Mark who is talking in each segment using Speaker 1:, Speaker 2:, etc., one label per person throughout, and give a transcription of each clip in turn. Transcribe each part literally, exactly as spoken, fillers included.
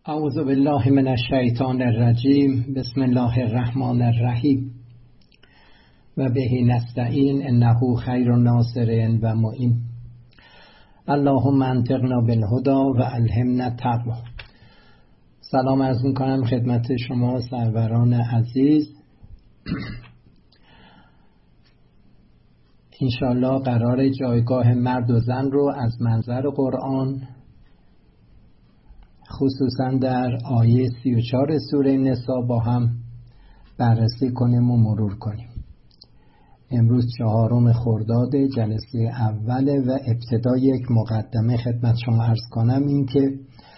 Speaker 1: اعوذ بالله من الشیطان الرجیم. بسم الله الرحمن الرحیم و به نستعین انه خیر الناصرین و معین. اللهم انطقنا بالهدی و الهمنا التقوی. سلام عرض می‌کنم خدمت شما سروران عزیز. انشالله قرار جایگاه مرد و زن رو از منظر قرآن خصوصا در آیه سی و چهار سوره نساء با هم بررسی کنیم و مرور کنیم. امروز چهارم خرداد جلسه اوله و ابتدا یک مقدمه خدمت شما عرض کنم، این که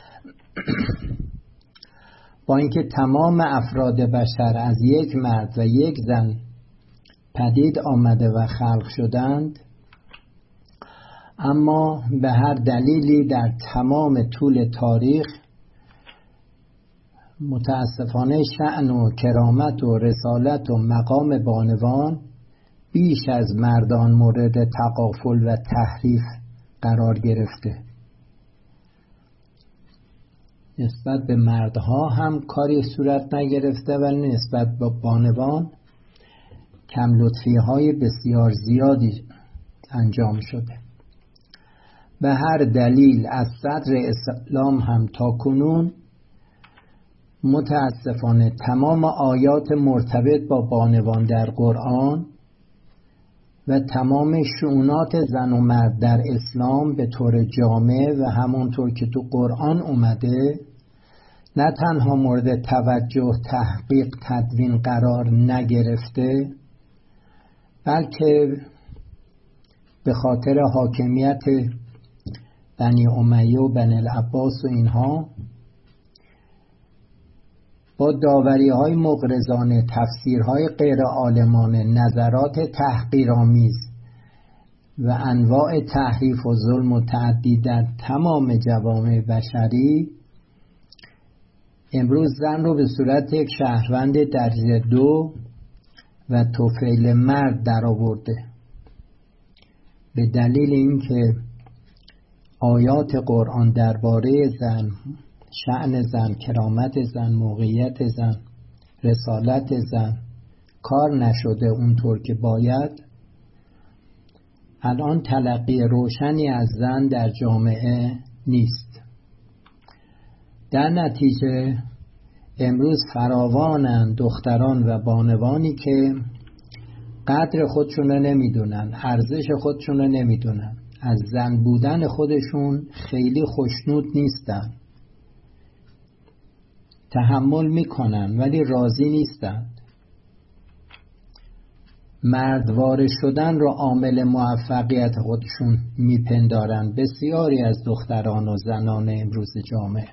Speaker 1: با اینکه تمام افراد بشر از یک مرد و یک زن پدید آمده و خلق شدند، اما به هر دلیلی در تمام طول تاریخ متاسفانه شأن و کرامت و رسالت و مقام بانوان بیش از مردان مورد تغافل و تحریف قرار گرفته. نسبت به مردها هم کاری صورت نگرفته ولی نسبت به بانوان کم لطفی های بسیار زیادی انجام شده. به هر دلیل از صدر اسلام هم تا کنون متاسفانه تمام آیات مرتبط با بانوان در قرآن و تمام شؤونات زن و مرد در اسلام به طور جامع و همونطور که تو قرآن اومده نه تنها مورد توجه، تحقیق، تدوین قرار نگرفته، بلکه به خاطر حاکمیت بنی امیه و بنی العباس و اینها با داوری های مغرضانه، تفسیرهای غیر عالمانه، نظرات تحقیرآمیز و انواع تحریف و ظلم و تعدی در تمام جوامع بشری امروز زن رو به صورت یک شهروند درجه دو و طفیل مرد در آورده. به دلیل اینکه آیات قرآن درباره زن، شأن زن، کرامت زن، موقعیت زن، رسالت زن کار نشده اونطور که باید، الان تلقی روشنی از زن در جامعه نیست. در نتیجه امروز فراوانند دختران و بانوانی که قدر خودشون رو نمیدونن، ارزش خودشون رو نمیدونن، از زن بودن خودشون خیلی خوشنود نیستن، تحمل میکنن ولی راضی نیستن. مردوار شدن رو عامل موفقیت خودشون میپندارن بسیاری از دختران و زنان امروز جامعه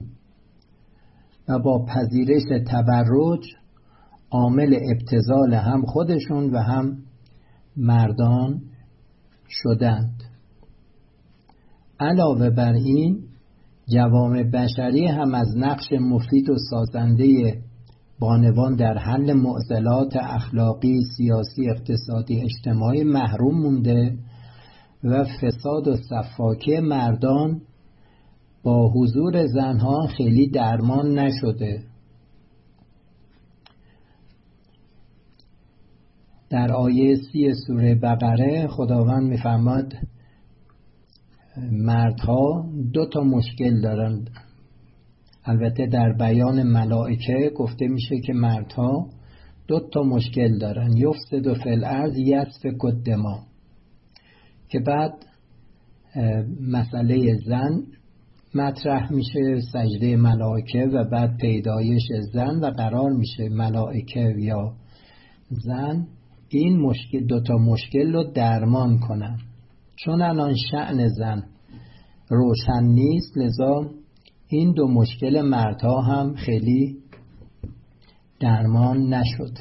Speaker 1: و با پذیرش تبرج عامل ابتذال هم خودشون و هم مردان شدند. علاوه بر این جوامع بشری هم از نقش مفید و سازنده بانوان در حل معضلات اخلاقی، سیاسی، اقتصادی، اجتماعی محروم مونده و فساد و سفاکی مردان با حضور زنها خیلی درمان نشده. در آیه سی سوره بقره خداوند می‌فرماد مردها دو تا مشکل دارند. البته در بیان ملائکه گفته میشه که مردها دو تا مشکل دارن، یفسد فی الارض یسفک الدماء، که بعد مسئله زن مطرح میشه، سجده ملائکه و بعد پیدایش زن و قرار میشه ملائکه یا زن این مشکل، دو تا مشکل رو درمان کنن. چون الان شأن زن روشن نیست، لذا این دو مشکل مردها هم خیلی درمان نشد.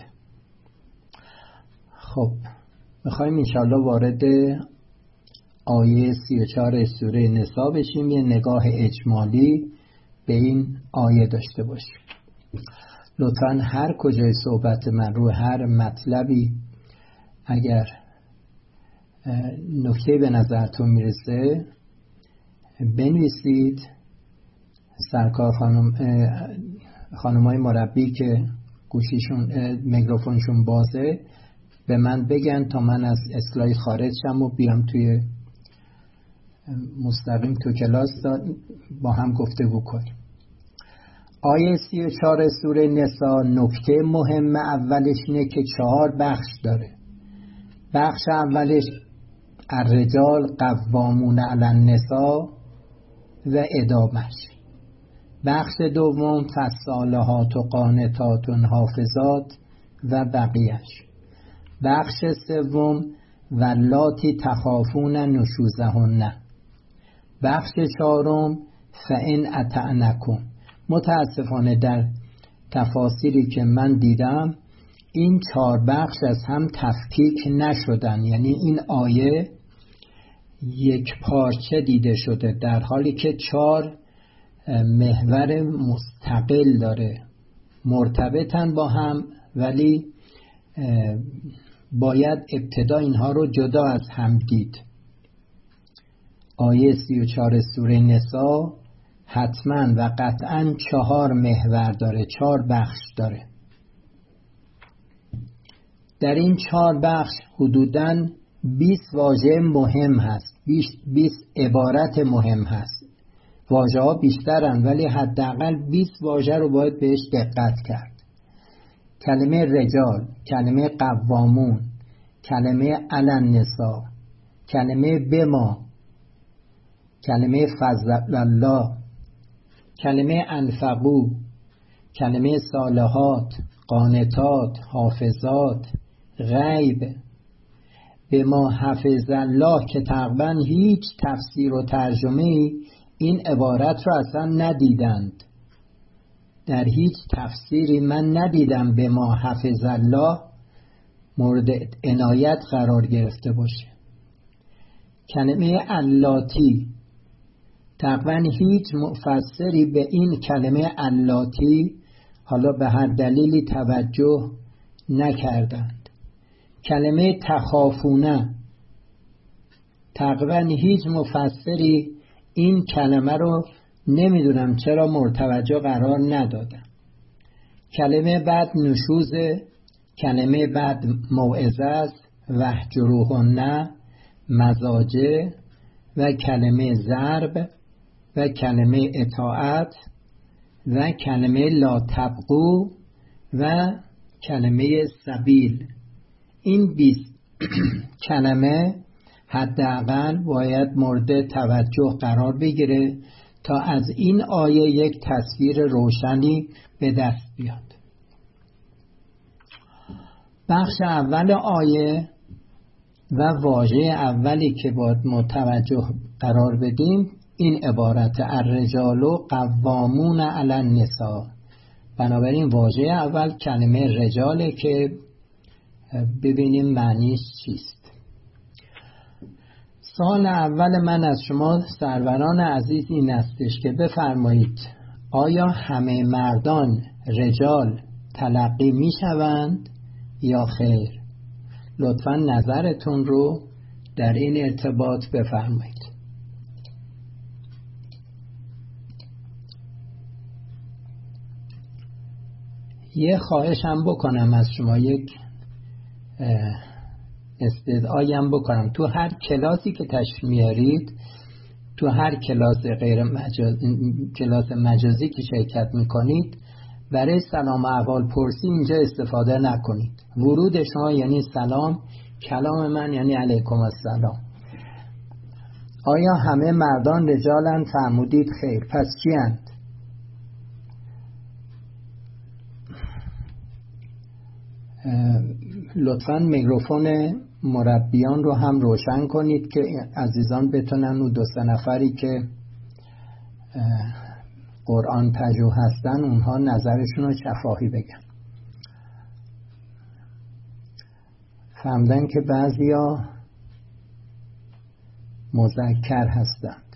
Speaker 1: خب میخوایم انشاءالله وارد آیه سی و چهار سوره نساء بشیم، یه نگاه اجمالی به این آیه داشته باشیم. لطفاً هر کجای صحبت من رو هر مطلبی اگر نکته به نظرتون میرسه بنویسید، سرکار خانم خانمای مربی که گوشیشون میکروفونشون بازه به من بگن تا من از اسلاید خارج شم و بیام توی مستقیم تو کلاس با هم گفتگو کنیم. آیه سی و چهار سوره نساء نکته مهم اولش اینه که چهار بخش داره. بخش اولش الرجال قوامون علی النساء و ادامش. بخش دوم فالصالحات و قانتات و حافظات و بقیهش. بخش سوم واللاتی تخافون نشوزهن. بخش چهارم فإن اطعنکم. متاسفانه در تفاسیری که من دیدم این چهار بخش از هم تفکیک نشدن، یعنی این آیه یک پارچه دیده شده در حالی که چهار محور مستقل داره، مرتبطن با هم، ولی باید ابتدا اینها رو جدا از هم دید. آیه سی و چهار سوره نساء حتما و قطعا چهار محور داره، چهار بخش داره. در این چهار بخش حدوداً بیست واژه مهم هست، بیست عبارت مهم هست. واژه ها بیشترن ولی حداقل بیست واژه رو باید بهش دقت کرد. کلمه رجال، کلمه قوامون، کلمه علی النساء، کلمه بما، کلمه فضل الله، کلمه انفقو، کلمه صالحات، قانتات، حافظات، غیب، بما حفظ الله که تقریبا هیچ تفسیر و ترجمه این عبارت رو اصلا ندیدند. در هیچ تفسیری من ندیدم بما حفظ الله مورد عنایت قرار گرفته باشه. کلمه اللاتی تقریبا هیچ مفسری به این کلمه اللاتی حالا به هر دلیلی توجه نکردند. کلمه تخافونه تقریبا هیچ مفسری این کلمه رو نمیدونم چرا مرتوجه قرار ندادن. کلمه بعد نشوزه، کلمه بعد موعظه است، واهجروهن مضاجع، و کلمه ضرب، و کلمه اطاعت، و کلمه لا تبغوا، و کلمه سبیل. این بیست کلمه حداقل باید مورد توجه قرار بگیره تا از این آیه یک تصویر روشنی به دست بیاد. بخش اول آیه و واژه اولی که باید متوجه قرار بدیم این عبارت الرجال قوامون علی النساء. بنابراین واژه اول کلمه رجاله که ببینیم معنیش چیست. سوال اول من از شما سروران عزیز این استش که بفرمایید آیا همه مردان رجال تلقی می شوند یا خیر؟ لطفا نظرتون رو در این ارتباط بفرمایید. یه خواهشم بکنم از شما، یک استدعایم بکنم. تو هر کلاسی که تشریف میارید، تو هر کلاس غیر مجاز... کلاس مجازی که شرکت میکنید، برای سلام احوال پرسی اینجا استفاده نکنید. ورود شما یعنی سلام، کلام من یعنی علیکم السلام. آیا همه مردان رجالن؟ فرمودید خیر. پس چی اند؟ لطفاً میکروفون مربیان رو هم روشن کنید که عزیزان بتونن اون دو سه نفری که قرآن پژوه هستن اونها نظرشون رو شفاهی بگن. فهمدن که بعضیا مذکر هستند.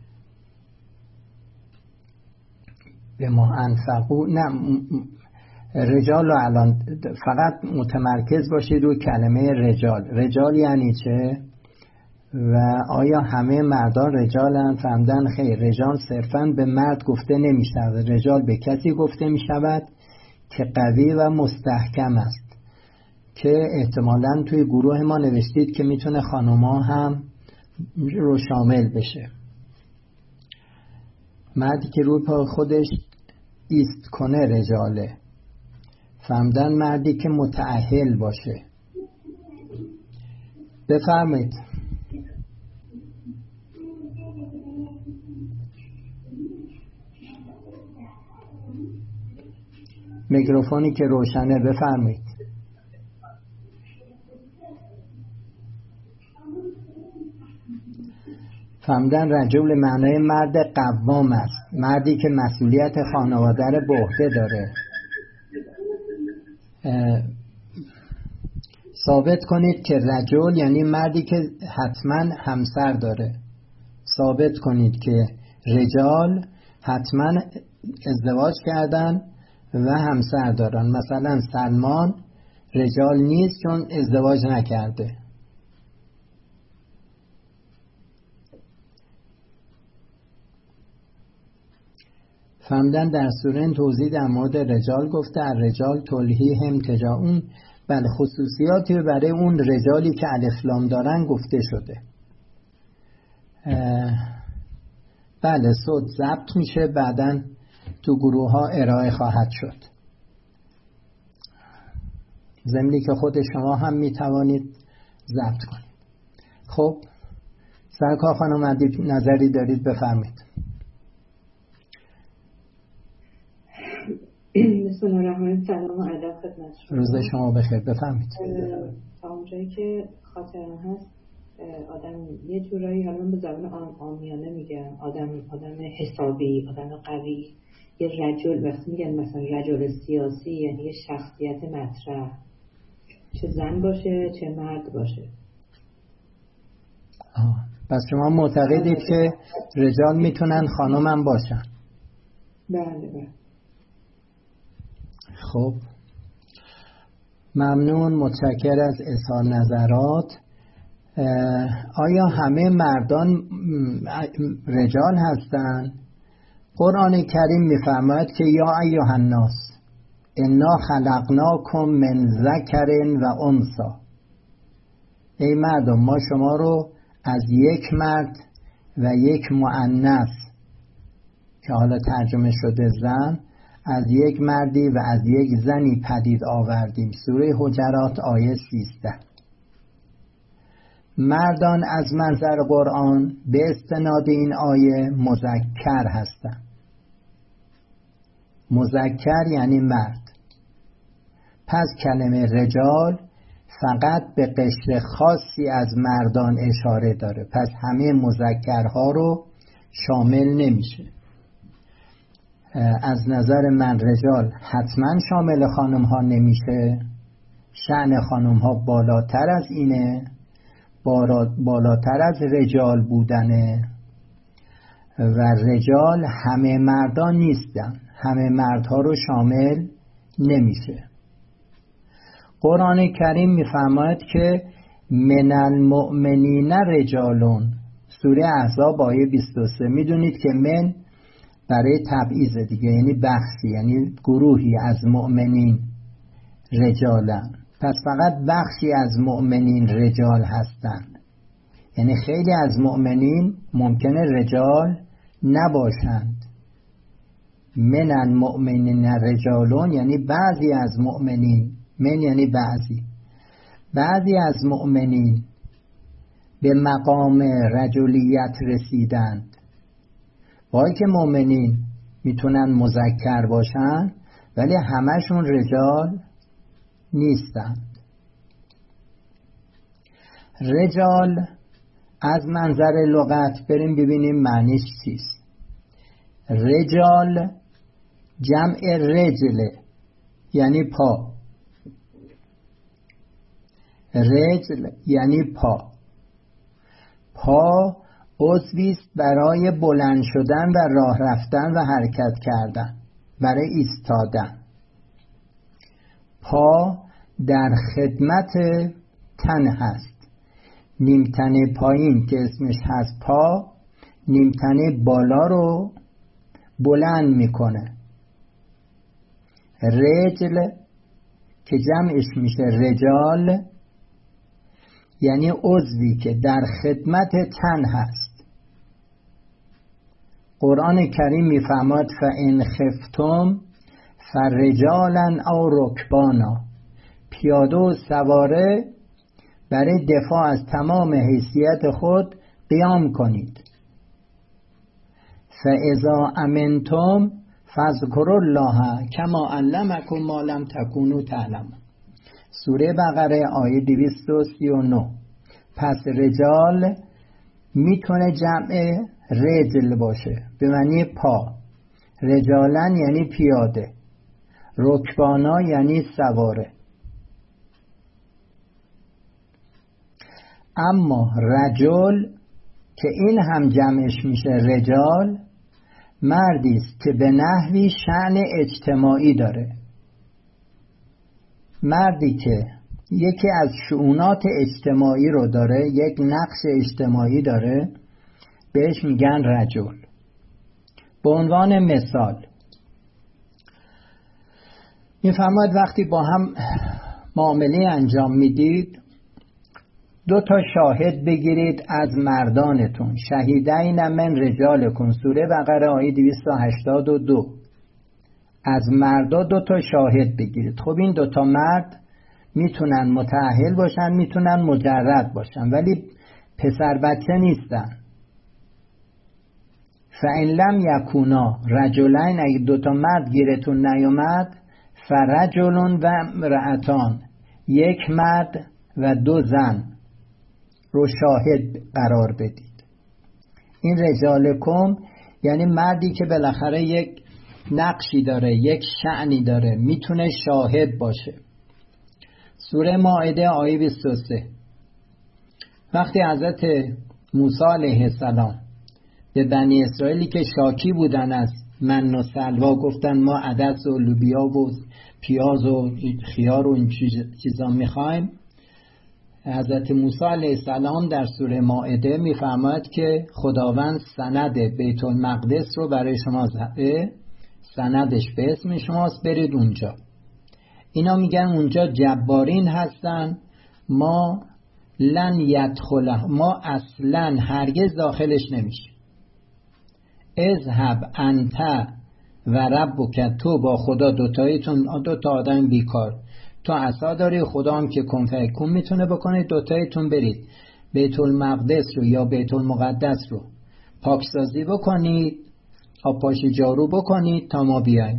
Speaker 1: به ما انفقو نه رجال رو الان فقط متمرکز باشید رو کلمه رجال. رجال یعنی چه؟ و آیا همه مردان رجالن؟ فهمدن خیر، رجال صرفاً به مرد گفته نمی شود. رجال به کسی گفته می شود که قوی و مستحکم است، که احتمالاً توی گروه ما نوشتید که میتونه خانوما هم رو شامل بشه. مردی که روی پای خودش ایست کنه رجاله. فهمدن مردی که متأهل باشه. بفرمایید. میکروفونی که روشنه بفرمایید. فهمدن رجل معنای مرد قوام است، مردی که مسئولیت خانواده رو به عهده داره. ثابت کنید که رجل یعنی مردی که حتما همسر داره. ثابت کنید که رجال حتما ازدواج کردن و همسر دارن. مثلا سلمان رجال نیست چون ازدواج نکرده. فهمدن در سوره توضیح در مورد رجال گفته الرجال تلهیهم تجارت، اون بله خصوصیاتی برای اون رجالی که الف لام دارن گفته شده. بله صوت ضبط میشه، بعداً تو گروه ها ارائه خواهد شد. ضمنی که خود شما هم میتوانید ضبط کنید. خب سرکار خانم ادیب نظری دارید بفرمایید.
Speaker 2: بسم الله الرحمن الرحیم. سلام و ادب خدمت شما.
Speaker 1: روز شما بخیر. بفرمایید.
Speaker 2: تا اونجایی که خاطرم هست آدم یه جورایی، حالا من به زبان عامیانه میگم، آدم آدم حسابی، آدم قوی، یه رجل وقتی میگن مثلا رجل سیاسی یعنی یه شخصیت مطرح، چه زن باشه چه مرد باشه.
Speaker 1: آه. پس شما معتقدید که رجال میتونن خانم هم باشن؟
Speaker 2: بله بله.
Speaker 1: خب ممنون، متشکر از اظهار نظرات. آیا همه مردان رجال هستند؟ قرآن کریم می‌فرماید که یا ایها الناس انا خلقناکم من ذکر و انثی، ای مردم ما شما رو از یک مرد و یک مؤنث که حالا ترجمه شده زن، از یک مردی و از یک زنی پدید آوردیم. سوره حجرات آیه سیزده. مردان از منظر قرآن به استناد این آیه مذکر هستند. مذکر یعنی مرد. پس کلمه رجال فقط به قشر خاصی از مردان اشاره داره، پس همه مذکرها رو شامل نمیشه. از نظر من رجال حتما شامل خانم ها نمیشه. شأن خانم ها بالاتر از اینه، بالاتر از رجال بودنه، و رجال همه مردان نیستن، همه مردها رو شامل نمیشه. قرآن کریم میفرماید که من المؤمنین رجالون، سوره احزاب آیه بیست و سه. میدونید که من برای تبعیض دیگه، یعنی بخشی، یعنی گروهی از مؤمنین رجالن، پس فقط بخشی از مؤمنین رجال هستند. یعنی خیلی از مؤمنین ممکنه رجال نباشند. من المؤمنین رجالون یعنی بعضی از مؤمنین، من یعنی بعضی، بعضی از مؤمنین به مقام رجولیت رسیدند. با اینکه مؤمنین میتونن مذکر باشن ولی همشون رجال نیستند. رجال از منظر لغت بریم ببینیم معنیش چیست. رجال جمع رجل یعنی پا، رجل یعنی پا. پا عضویست برای بلند شدن و راه رفتن و حرکت کردن، برای ایستادن. پا در خدمت تن هست. نیمتنه پایین که اسمش هست پا، نیمتنه بالا رو بلند میکنه. رجل که جمعش میشه رجال، یعنی عضوی که در خدمت تن هست. قرآن کریم میفرماد فَإِنْ خِفْتُمْ فَرِجَالًا أَوْ رُكْبَانًا، پیاده و سواره برای دفاع از تمام حیثیت خود قیام کنید. فَإِذَا أَمِنْتُمْ فَاذْكُرُوا اللَّهَ كَمَا عَلَّمَكُم مَّا لَمْ تَكُونُوا تَعْلَمُونَ. سوره بقره آیه دویست و سی و نه. پس رجال میتونه جمع رجل باشه به معنی پا. رجالن یعنی پیاده، رکبانا یعنی سواره. اما رجل که این هم جمعش میشه رجال، مردی است که به نحوی شأن اجتماعی داره. مردی که یکی از شؤونات اجتماعی رو داره، یک نقش اجتماعی داره، بهش میگن رجل. به عنوان مثال میفرماید وقتی با هم معامله انجام میدید، دو تا شاهد بگیرید از مردانتون. شهیدین من رجالکم، سوره بقره آیه دویست و هشتاد و دو. از مردا دو تا شاهد بگیرید. خب این دو تا مرد میتونن متأهل باشن، میتونن مجرد باشن، ولی پسر بچه نیستن. فَإِنْ لَمْ یَکُونَا رَجُلَیْنِ، اگه دو تا مرد گیرتون نیومد، فَرَجُلٌ و امرأتان، یک مرد و دو زن رو شاهد قرار بدید. این رجالکم یعنی مردی که بالاخره یک نقشی داره، یک شأنی داره، میتونه شاهد باشه. سوره مائده آیه بیست و سه. وقتی حضرت موسی علیه السلام به بنی اسرائیلی که شاکی بودن از من و سلوا گفتن ما عدس و لوبیا و پیاز و خیار و این چیزا میخوایم، حضرت موسی علیه السلام در سوره مائده میفرماید که خداوند سند بیت المقدس رو برای شما زده، سندش به اسم شماست، برید اونجا. اینا میگن اونجا جبارین هستن، ما لن یدخله، ما اصلا هرگز داخلش نمیشه. اذهب انت و ربک، تو با خدا دوتاییتون، دوتا آدم بیکار، تو عصا داری، خدا هم که کن فیکون میتونه بکنه، دوتاییتون برید بیت المقدس رو یا بیت المقدس رو پاکسازی بکنید، آبپاشی جارو بکنید تا ما بیایم.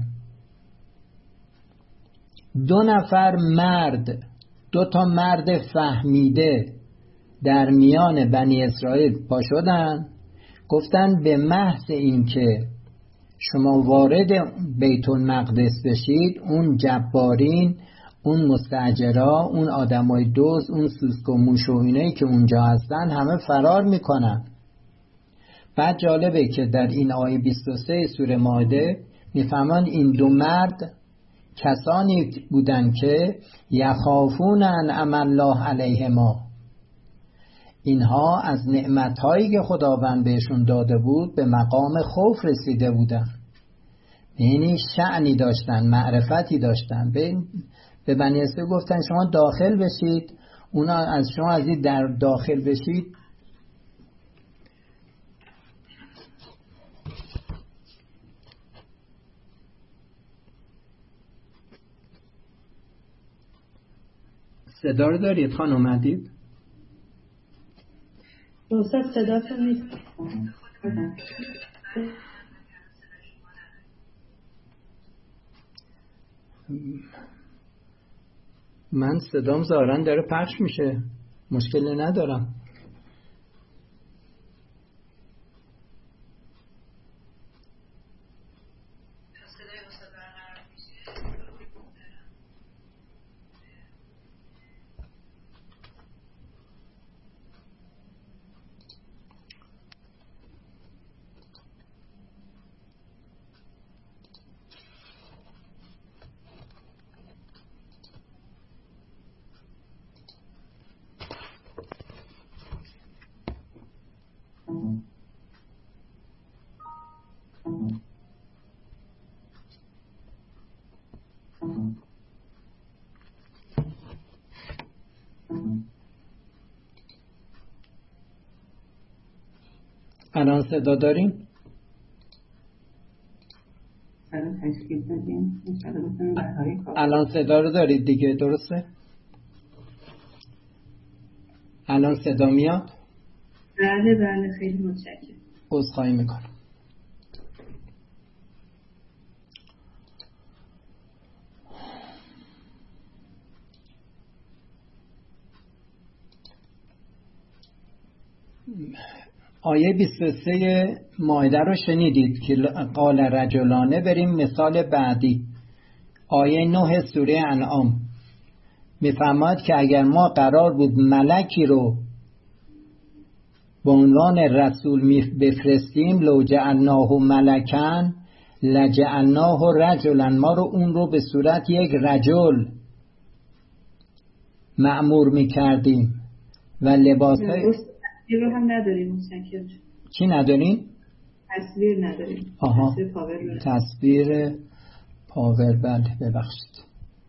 Speaker 1: دو نفر مرد، دو تا مرد فهمیده در میان بنی اسرائیل پا شدن، گفتن به محض این که شما وارد بیت المقدس بشید، اون جبارین، اون مستاجرا، اون آدمای دوز، اون سوسک و موش و اینایی که اونجا هستن همه فرار میکنن. بعد جالبه که در این آیه بیست و سه سوره مائده میفهمن این دو مرد کسانی بودن که یخافون انعم الله علیهما، اینها از نعمتهایی که خداوند بهشون داده بود به مقام خوف رسیده بودن، یعنی شأنی داشتن، معرفتی داشتن. به به بنی اسرائیل گفتن شما داخل بشید، اونا از شما از این در داخل بشید. صدا رو دارید خانم ادیب؟
Speaker 2: دوست صداتون نیست.
Speaker 1: من صدام ظاهرا داره پخش میشه، مشکلی ندارم. الان صدا داریم؟ الان صدا رو دارید دیگه، درسته؟ الان صدا میاد؟
Speaker 2: بله بله خیلی متشکرم.
Speaker 1: عذرخواهی میکنم. آیه بیست و سه مائده رو شنیدید که قال رجلانه. بریم مثال بعدی، آیه نه سوره انعام. میفرماید که اگر ما قرار بود ملکی رو به عنوان رسول بفرستیم، لو جعلناه ملکا لجعلناه رجلا، ما رو اون رو به صورت یک رجل مأمور میکردیم و لباس
Speaker 2: تصویر رو هم نداریم.
Speaker 1: چی نداریم؟
Speaker 2: تصویر نداریم.
Speaker 1: آها.
Speaker 2: تصویر پاور رو
Speaker 1: تصویر پاور، بله ببخشید.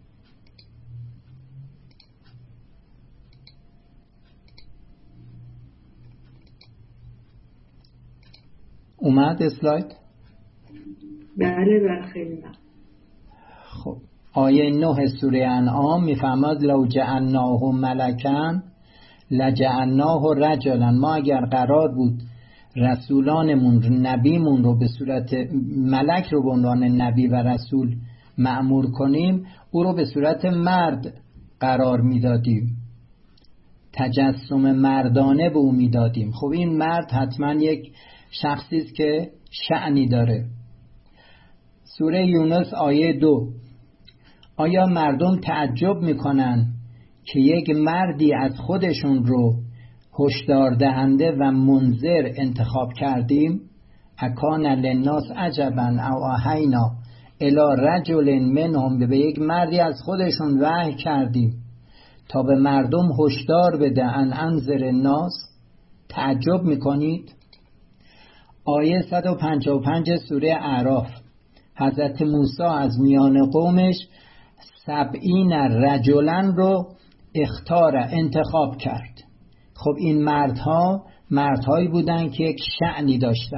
Speaker 1: اومد اسلاید؟
Speaker 2: بله بله خیلی ممنون.
Speaker 1: خب آیه نه سوره انعام میفرماد لو جعلناه ملکا لجعلناه رجلا، ما اگر قرار بود رسولانمون نبیمون رو به صورت ملک رو به عنوان نبی و رسول مأمور کنیم، او رو به صورت مرد قرار میدادیم، تجسم مردانه به او میدادیم. خب این مرد حتما یک شخصی است که شأنی داره. سوره یونس آیه دو، آیا مردم تعجب میکنن که یک مردی از خودشون رو هشدار دهنده و منذر انتخاب کردیم؟ اکان للناس عجبا او آهینا الی رجل منهم، به یک مردی از خودشون وحی کردیم تا به مردم هشدار بده، ان انذر الناس. تعجب میکنید؟ آیه صد و پنجاه و پنج سوره اعراف، حضرت موسی از میان قومش سبعین رجلن رو اختار انتخاب کرد. خب این مردها مردهایی بودن که یک شأنی داشتن.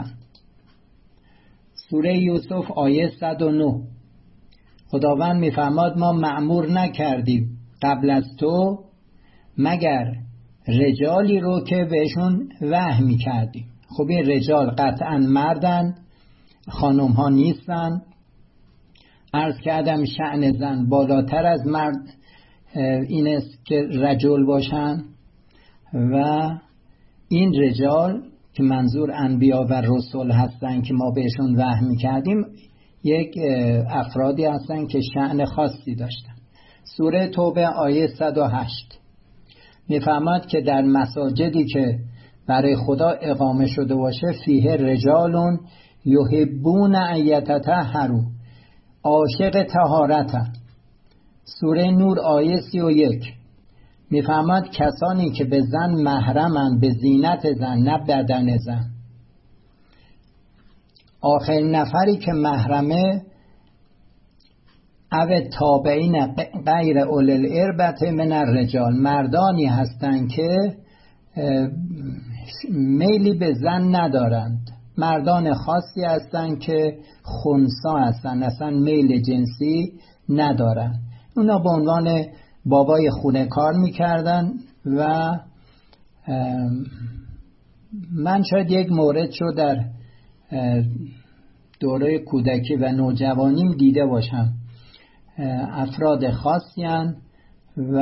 Speaker 1: سوره یوسف آیه صد و نه، خداوند میفرماد ما مأمور نکردیم قبل از تو مگر رجالی رو که بهشون وحی میکردیم. خب این رجال قطعا مردن، خانم ها نیستن. عرض کردم شأن زن بالاتر از مرد این است که رجل باشن، و این رجال که منظور انبیا و رسول هستن که ما بهشون وحی میکردیم یک افرادی هستن که شأن خاصی داشتن. سوره توبه آیه صد و هشت میفرماد که در مساجدی که برای خدا اقامه شده باشه فیه رجالون یحبون ان یتطهروا، عاشق طهارتن. سوره نور آیه سی و یک میفرماد کسانی که به زن محرمن به زینت زن نه بدن زن. آخرین نفری که محرمه او تابعین غیر اول الاربة من الرجال، مردانی هستند که میلی به زن ندارند، مردان خاصی هستند که خنثی هستند، اصلا میل جنسی ندارند. اونا به عنوان بابای خونه کار میکردن و من شاید یک مورد شو در دوره کودکی و نوجوانیم دیده باشم. افراد خاصی هن و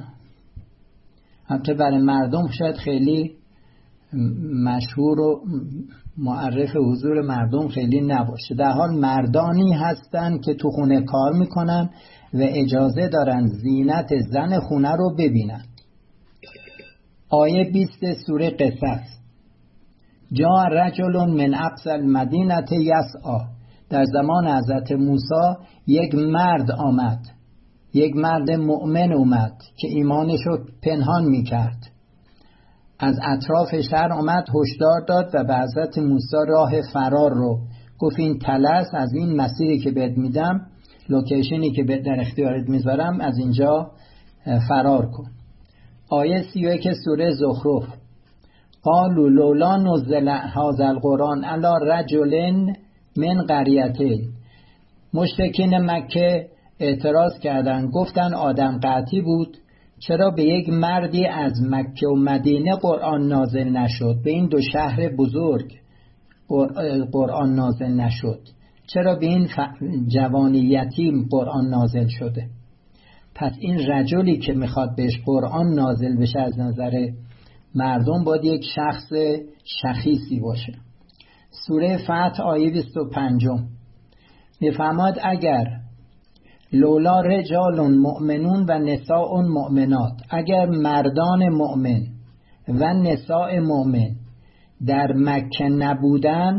Speaker 1: البته برای مردم شاید خیلی مشهور و معرف حضور مردم خیلی نباشه. در حال مردانی هستن که تو خونه کار میکنن و اجازه دارن زینت زن خونه رو ببینن. آیه بیست سوره قصص، جاء رجل من اقصی المدینه یسعی، در زمان حضرت موسی یک مرد آمد، یک مرد مؤمن اومد که ایمانش رو پنهان میکرد، از اطراف شهر آمد هشدار داد و به حضرت موسی راه فرار رو گفت این طلس از این مسیری که بهت میدم، لوکیشنی که بهت در اختیارت میذارم، از اینجا فرار کن. آیه سی و یک سوره زخرف، قالوا لولا نزل هذا القرآن علی رجل من قریتین. مشرکین مکه اعتراض کردند، گفتن آدم قحطی بود، چرا به یک مردی از مکه و مدینه قرآن نازل نشد؟ به این دو شهر بزرگ قرآن نازل نشد، چرا به این جوان یتیم قرآن نازل شده؟ پس این رجلی که میخواد بهش قرآن نازل بشه از نظر مردم باید یک شخص شخیصی باشه. سوره فتح آیه بیست و پنج میفرماد اگر لولا رجال مؤمنون و نساء مؤمنات، اگر مردان مؤمن و نساء مؤمن در مکه نبودن،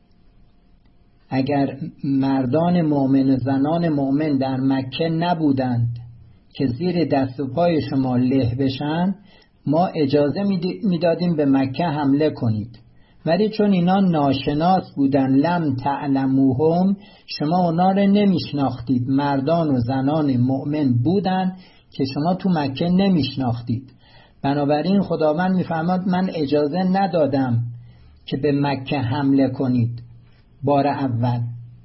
Speaker 1: اگر مردان مؤمن و زنان مؤمن در مکه نبودند که زیر دست و پای شما له بشن، ما اجازه میدادیم به مکه حمله کنید، ولی چون اینا ناشناس بودن، لم تعلموهم، شما اونا رو نمیشناختید، مردان و زنان مؤمن بودن که شما تو مکه نمیشناختید، بنابراین خداوند میفرماد من اجازه ندادم که به مکه حمله کنید بار اول.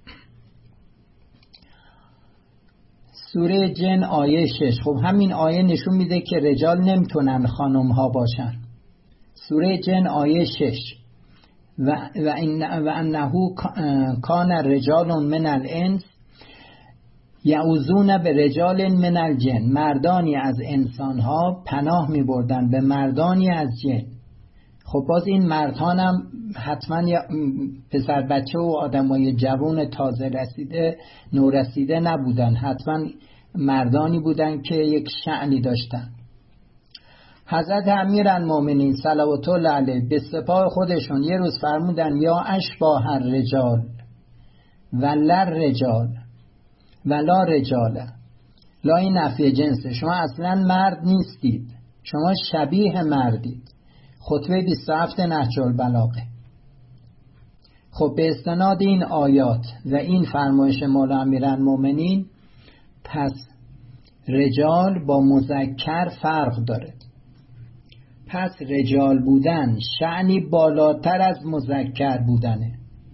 Speaker 1: سوره جن آیه شش. خب همین آیه نشون میده که رجال نمیتونن خانم ها باشن. سوره جن آیه شش و و ان و انه کان رجال من الانس یعوذون به رجال من الجن، مردانی از انسان ها پناه می بردن به مردانی از جن. خب باز این مردان هم حتما پسر بچه و آدمای جوان تازه رسیده نورسیده نبودن، حتما مردانی بودن که یک شأنی داشتن. حضرت امیرالمومنین صلوات الله علیه به سپاه خودشون یه روز فرمودن یا اشباه الرجال ولر رجال ولا رجال، لا این نفی جنسه، شما اصلا مرد نیستید، شما شبیه مردید. خطبه بیست و هفت نهج البلاغه. خب به استناد این آیات و این فرمایش مولا امیرالمومنین، پس رجال با مذکر فرق داره. پس رجال بودن شأنی بالاتر از مذکر بودنه.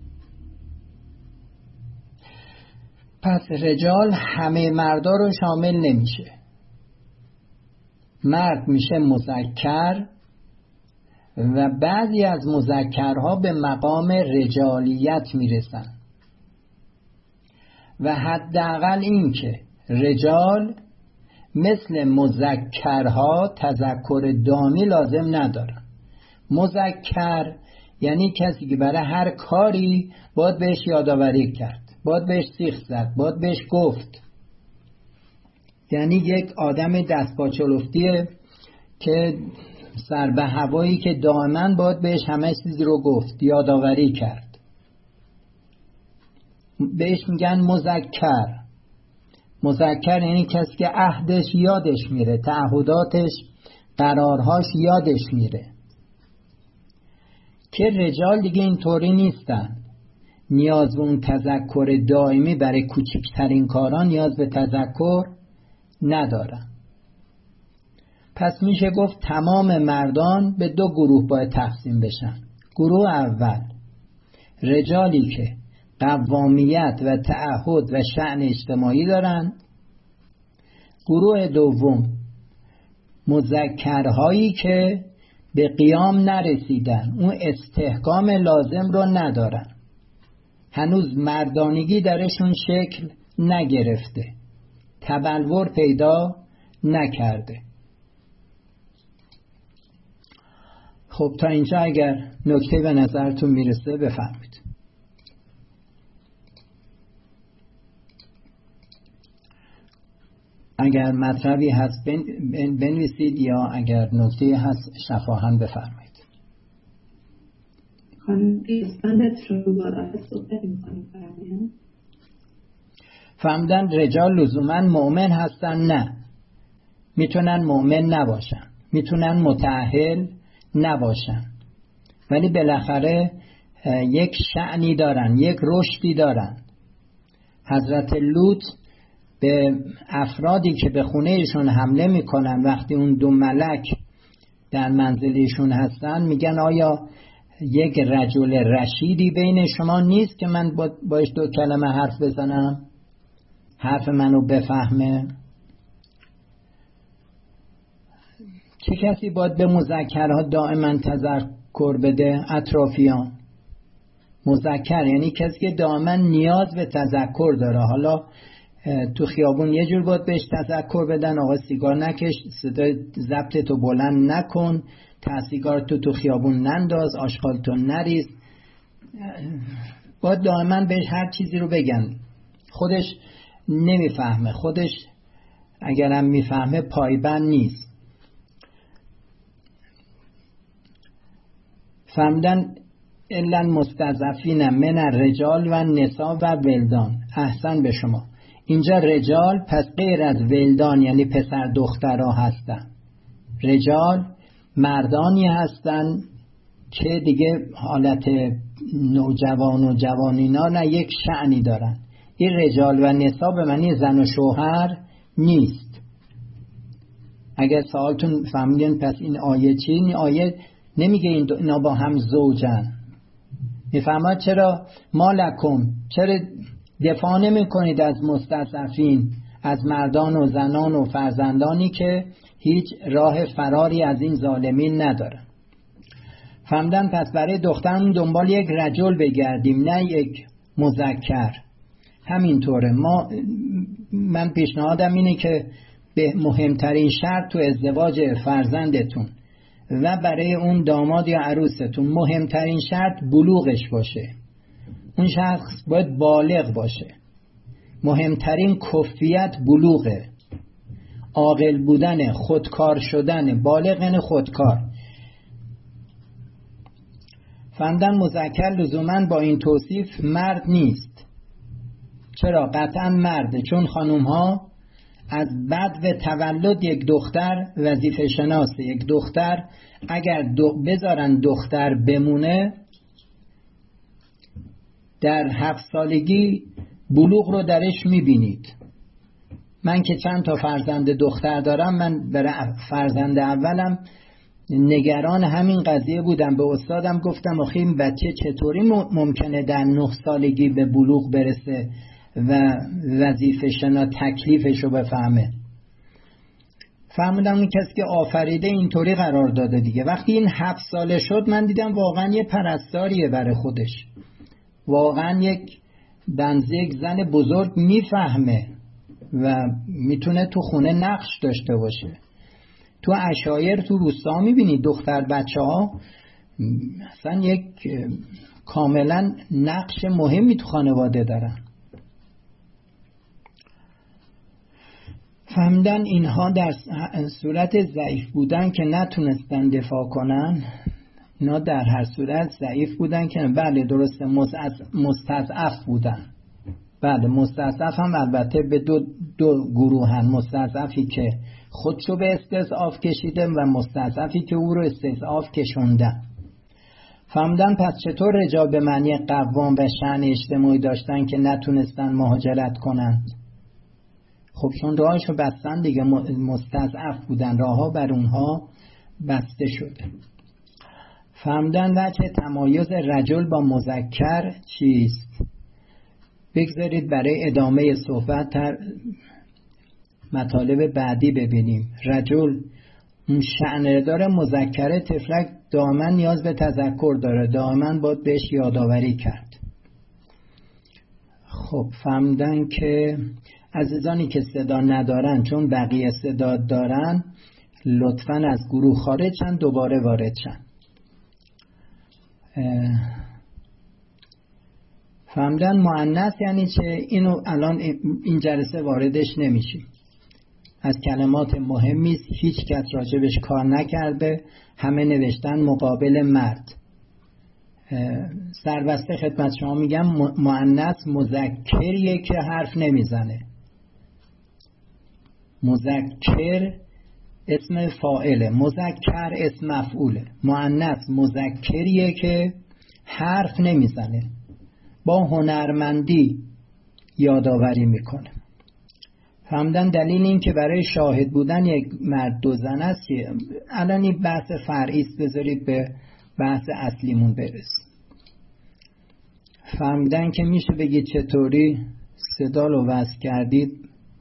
Speaker 1: پس رجال همه مردا رو شامل نمیشه. مرد میشه مذکر و بعضی از مذکرها به مقام رجالیت میرسن و حداقل این که رجال مثل مذکرها تذکر دامی لازم ندارن. مذکر یعنی کسی که برای هر کاری باید بهش یادآوری کرد، باید بهش سیخ زد، باید بهش گفت. یعنی یک آدم دست با چلفتیه که سر به هوایی که دائما باید بهش همه چیزی رو گفت، یادآوری کرد. بهش میگن مذکر. مذکر یعنی کسی که عهدش یادش میره، تعهداتش، قرارهاش یادش میره. که رجال دیگه اینطوری نیستن، نیاز به اون تذکر دائمی برای کوچکترین کاران نیاز به تذکر ندارن. پس میشه گفت تمام مردان به دو گروه باید تقسیم بشن. گروه اول رجالی که قوامیت و تعهد و شأن اجتماعی دارند. گروه دوم مذکرهایی که به قیام نرسیدن، اون استحکام لازم رو ندارن، هنوز مردانگی درشون شکل نگرفته، تبلور پیدا نکرده. خب تا اینجا اگر نکته به نظرتون میرسه بفرمایید. اگر مطلبی هست بنویسید یا اگر نکته هست شفاهن بفرمایید.
Speaker 2: خانم پیستانت رو باید صحبت میکنیم فرمایید.
Speaker 1: فهمدن رجال لزوما مؤمن هستن؟ نه، میتونن مؤمن نباشن، میتونن متأهل نباشن، ولی بالاخره یک شأنی دارن، یک رشدی دارن. حضرت لوط به افرادی که به خونهشون حمله میکنن وقتی اون دو ملک در منزلشون هستن میگن آیا یک رجل رشیدی بین شما نیست که من باش دو کلمه حرف بزنم، حرف منو بفهمه؟ چه کسی باید به مذکرها دائما تذکر بده؟ اطرافیان. مذکر یعنی کسی که دائما نیاز به تذکر داره. حالا تو خیابون یه جور باید بهش تذکر بدن، آقا سیگار نکش، صدای ضبط تو بلند نکن، تا سیگار تو تو خیابون ننداز، آشغال تو نریز. باید دائما بهش هر چیزی رو بگن. خودش نمیفهمه، خودش اگرم میفهمه پایبند نیست. فهمدن الا مستضعفین من الرجال و النساء و ولدان. احسن به شما. اینجا رجال پس غیر از ولدان یعنی پسر دخترها هستن. رجال مردانی هستن که دیگه حالت نوجوان و جوانینا نه، یک شأنی دارن. این رجال و نساء به معنی زن و شوهر نیست. اگر سوالتون فهمیدین پس این آیه چی؟ این آیه نمیگه اینا با هم زوجن. میفهمد چرا مالکم، چرا دفاع نمی کنید از مستضعفین، از مردان و زنان و فرزندانی که هیچ راه فراری از این ظالمین ندارن. فهمدن پس برای دخترمون دنبال یک رجل بگردیم، نه یک مذکر. همینطوره. ما من پیشنهادم اینه که به مهمترین شرط تو ازدواج فرزندتون و برای اون داماد یا عروستون مهمترین شرط بلوغش باشه. اون شخص باید بالغ باشه. مهمترین کفیت بلوغه. عاقل بودن، خودکار شدن. بالغ یعنی خودکار. فهمدن مذکر لزوماً با این توصیف مرد نیست. چرا؟ قطعاً مرده، چون خانوم ها از بعد و تولد یک دختر وظیفه شناسه. یک دختر اگر دو بذارن دختر بمونه در هفت سالگی بلوغ رو درش میبینید. من که چند تا فرزند دختر دارم، من برای فرزند اولم نگران همین قضیه بودم. به استادم گفتم آخه این بچه چطوری ممکنه در نه سالگی به بلوغ برسه و وظیفه شنا تکلیفش رو بفهمه. فهمیدم این کسی که آفریده اینطوری قرار داده دیگه. وقتی این هفت ساله شد من دیدم واقعا یه پرستاریه برای خودش. واقعا یک بنز یک زن بزرگ میفهمه و میتونه تو خونه نقش داشته باشه. تو عشایر تو روستا میبینی دختر بچه ها اصلا یک کاملا نقش مهمی تو خانواده دارن. فهمیدن اینها در صورت ضعیف بودن که نتونستن دفاع کنن. اینا در هر صورت ضعیف بودن که بله درسته مستضعف بودن. بله مستضعف هم البته به دو, دو گروه هم. مستضعفی که خودشو به استضعاف کشیده و مستضعفی که او رو استضعاف کشوندن. فهمیدن پس چطور رجال به معنی قوام و شأن اجتماعی داشتن که نتونستن مهاجرت کنند؟ خب چون راهشو بستن دیگه، مستضعف بودن، راهها بر اونها بسته شده. فهمیدن وجه تمایز رجل با مذکر چیست؟ بگذارید برای ادامه صحبت تر مطالب بعدی ببینیم. رجل اون شأن داره، مذکره طفلک دائما نیاز به تذکر داره، دائما باید بهش یادآوری کرد. خب فهمیدن که عزیزانی که صدا ندارن چون بقیه صدا دارن لطفاً از گروه خارج شن، دوباره وارد شن. فهمیدن مؤنث یعنی چه؟ اینو الان این جلسه واردش نمیشیم. از کلمات مهمی است، هیچ کس راجبش کار نکرده، همه نوشتن مقابل مرد. سربسته خدمت شما میگم مؤنث مذکریه که حرف نمیزنه. مذکر اسم فاعله، مذکر اسم مفعوله. مؤنث مذکریه که حرف نمیزنه، با هنرمندی یادآوری میکنه. فهمدن دلیل این که برای شاهد بودن یک مرد دو زن است. الان این بحث فرعی است، بذارید به بحث اصلیمون برسیم. فهمدن که میشه بگید چطوری صدا رو وصل کردید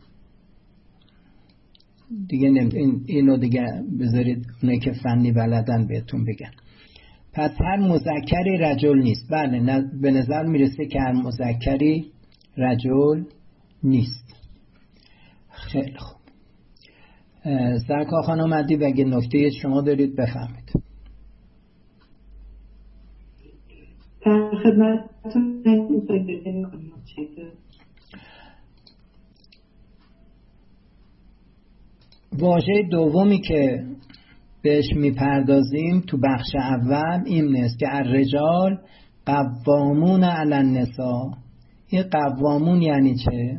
Speaker 1: دیگه نمیدونم، اینو دیگه بذارید اونه که فنی بلدن بهتون بگن. پس هر مذکری رجل نیست. بله، به نظر میرسه که هر مذکری رجل نیست. خیلی خوب. سرکار خانم ادیب اگه نکته شما دارید بفهمید.
Speaker 2: در خدمتتون
Speaker 1: واژه دومی که بهش میپردازیم تو بخش اول این است که الرجال قوامون علی النساء. این قوامون یعنی چه؟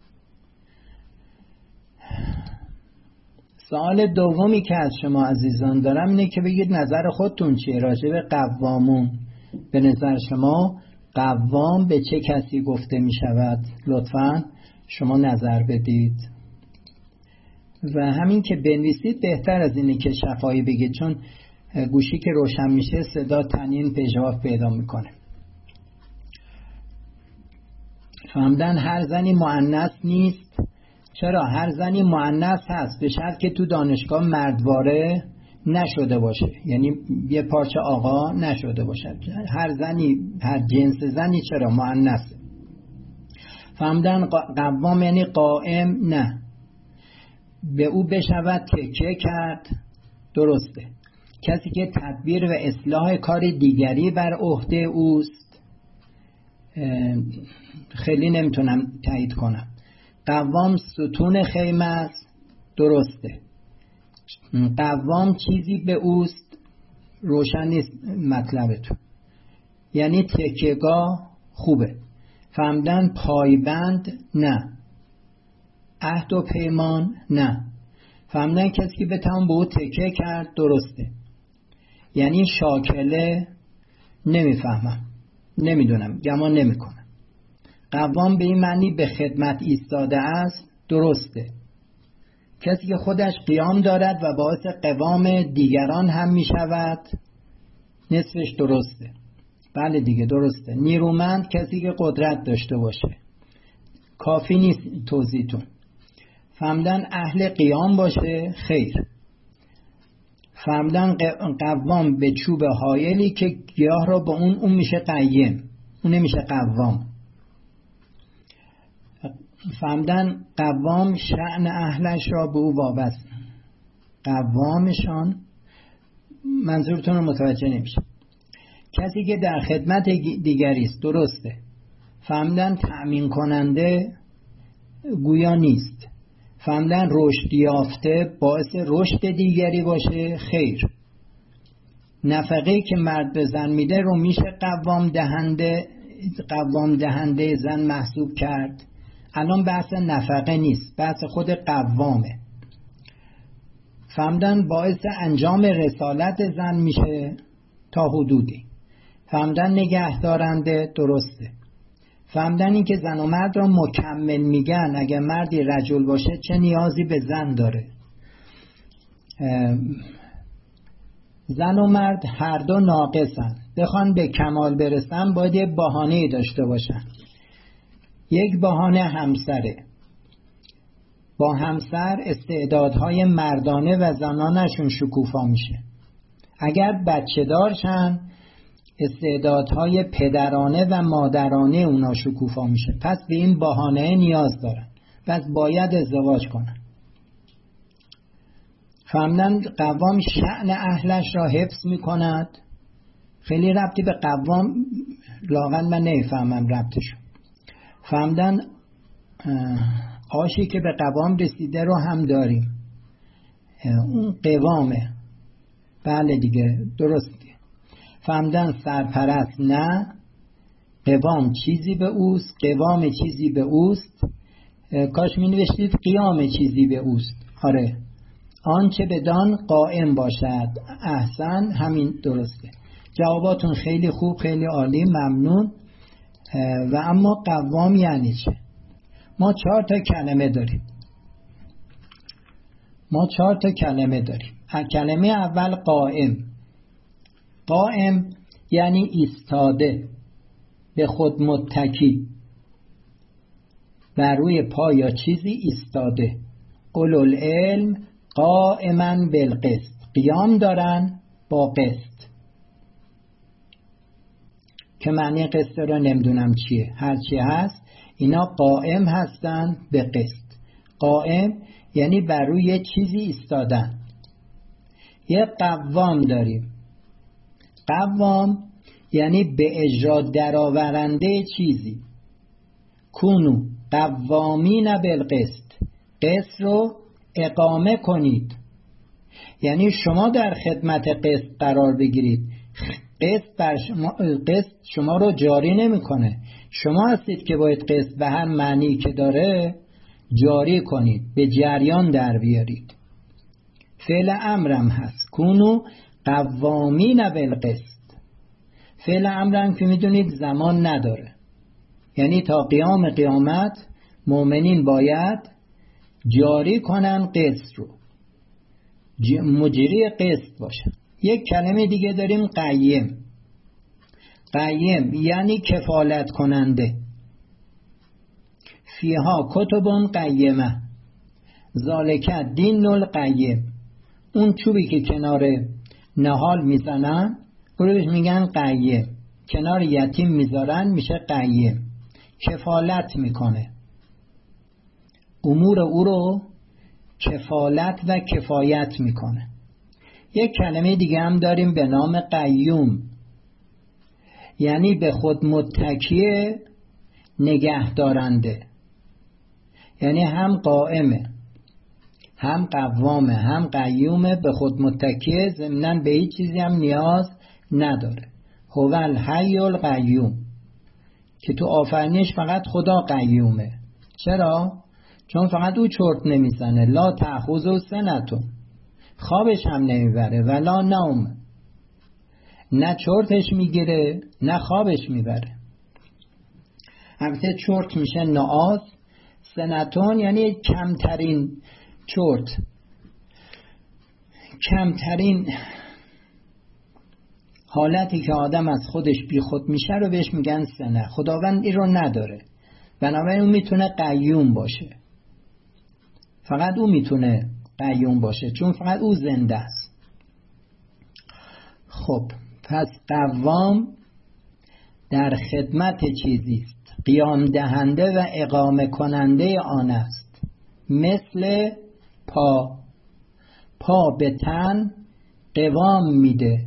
Speaker 1: سوال دومی که از شما عزیزان دارم اینه که بگید نظر خودتون چیه راجع به قوامون. به نظر شما قوام به چه کسی گفته می شود؟ لطفاً شما نظر بدید و همین که بنویسید بهتر از اینه که شفاهی بگید، چون گوشی که روشن میشه صدا تنین پیجاف پیدا میکنه. فهمدن هر زنی مؤنث نیست. چرا؟ هر زنی مؤنث هست به شرط که تو دانشگاه مردواره نشده باشه، یعنی یه پارچه آقا نشده باشه. هر زنی، هر جنس زنی چرا مؤنثه. فهمدن قوام یعنی قائم نه، به او بشود تکیه کرد. درسته، کسی که تدبیر و اصلاح کار دیگری بر عهده اوست. خیلی نمیتونم تایید کنم. قوام ستون خیمه است. درسته، قوام چیزی به اوست. روشن نیست مطلبتون، یعنی تکیهگاه. خوبه. فهمدن پایبند نه، عهد و پیمان نه. فهمدن کسی که بتوان به او تکیه کرد. درسته، یعنی شاکله. نمیفهمم، نمیدونم، گمان نمیکنم. قوام به این معنی به خدمت ایستاده است. درسته، کسی که خودش قیام دارد و باعث قوام دیگران هم می شود. نصفش درسته. بله دیگه درسته. نیرومند کسی که قدرت داشته باشه. کافی نیست توضیحتون. فهمدن اهل قیام باشه. خیر. فهمدن قوام به چوب حایلی که گیاه را با اون اون میشه قیم، اون نمیشه قوام. فهمدن قوام شأن اهلش را به او وابسته. قوامشان منظورتون رو متوجه نمیشه. کسی که در خدمت دیگری است. درسته. فهمدن تأمین کننده گویا نیست. فهمدن رشد یافته باعث رشد دیگری باشه. خیر. نفقه‌ای که مرد به زن میده رو میشه قوام دهنده قوام دهنده زن محسوب کرد. الان بحث نفقه نیست، بحث خود قوامه. فهمدن باعث انجام رسالت زن میشه تا حدودی. فهمدن نگهدارنده. درسته. فهمدن این که زن و مرد را مکمل میگن. اگه مردی رجل باشه چه نیازی به زن داره؟ زن و مرد هر دو ناقصن. بخوان به کمال برسن باید یه بهانه‌ای داشته باشن. یک بهانه همسره. با همسر استعدادهای مردانه و زنانشون شکوفا میشه. اگر بچه دارشن استعدادهای پدرانه و مادرانه اونا شکوفا میشه. پس به این بهانه نیاز دارن، پس باید ازدواج کنن. فهمدن قوام شأن اهلش را حفظ میکند. خیلی ربطی به قوام لاغن من نمیفهمم ربطشو. فهمدن آشی که به قوام رسیده رو هم داریم. اون قوامه. بله دیگه درسته. فهمدن سرپرست نه، قوام چیزی به اوست. قوام چیزی به اوست. کاش می نوشتید قیام چیزی به اوست. آره، آنچه بدان قائم باشد. احسن، همین درسته. جواباتون خیلی خوب، خیلی عالی، ممنون. و اما قوام یعنی چه؟ ما چهار تا کلمه داریم. ما چهار تا کلمه داریم. کلمه اول قائم. قائم یعنی ایستاده، به خود متکی، بر روی پا یا چیزی ایستاده. اولوالعلم قائما بالقسط، قیام دارن با قسط، که معنی قسط رو نمیدونم چیه، هر چی هست اینا قائم هستن به قسط. قائم یعنی بر روی چیزی ایستادن. یه قوام داریم. قوام یعنی به اجرا درآورنده چیزی. کونو قوامین بالقسط، قسط رو اقامه کنید، یعنی شما در خدمت قسط قرار بگیرید. قسط بر شما، قسط شما رو جاری نمیکنه. شما هستید که باید قسط به هر معنی که داره جاری کنید، به جریان در بیارید. فعل امرم هست، کونو قوامین بالقسط. فعل امرم که میدونید زمان نداره، یعنی تا قیام قیامت مؤمنین باید جاری کنن قسط رو، مجری قسط باشن. یک کلمه دیگه داریم قیم. قیم یعنی کفالت کننده. فیها کتبون قیمه ذالک دین القیم. اون چوبی که کنار نهال میزنن بروش میگن قیم، کنار یتیم میذارن میشه قیم. کفالت میکنه، امور او رو کفالت و کفایت میکنه. یک کلمه دیگه هم داریم به نام قیوم، یعنی به خود متکیه، نگه دارنده. یعنی هم قائمه، هم قوامه، هم قیومه، به خود متکیه، ضمناً به هیچ چیزی هم نیاز نداره. هو الحی القیوم، که تو آفرینش فقط خدا قیومه. چرا؟ چون فقط او چرت نمیزنه. لا تأخذه سنتون، خوابش هم نمیبره. ولا نوم، نه چرتش میگیره نه خوابش میبره. البته چرت میشه نعاس. سنتون یعنی کمترین چرت، کمترین حالتی که آدم از خودش بی خود میشه رو بهش میگن سنه. خداوند این رو نداره، بنابراین اون میتونه قیوم باشه. فقط او میتونه قیوم باشه، چون فقط او زنده است. خب پس قوام در خدمت چیزی است، قیام دهنده و اقامه کننده آن است. مثل پا، پا به تن قوام میده.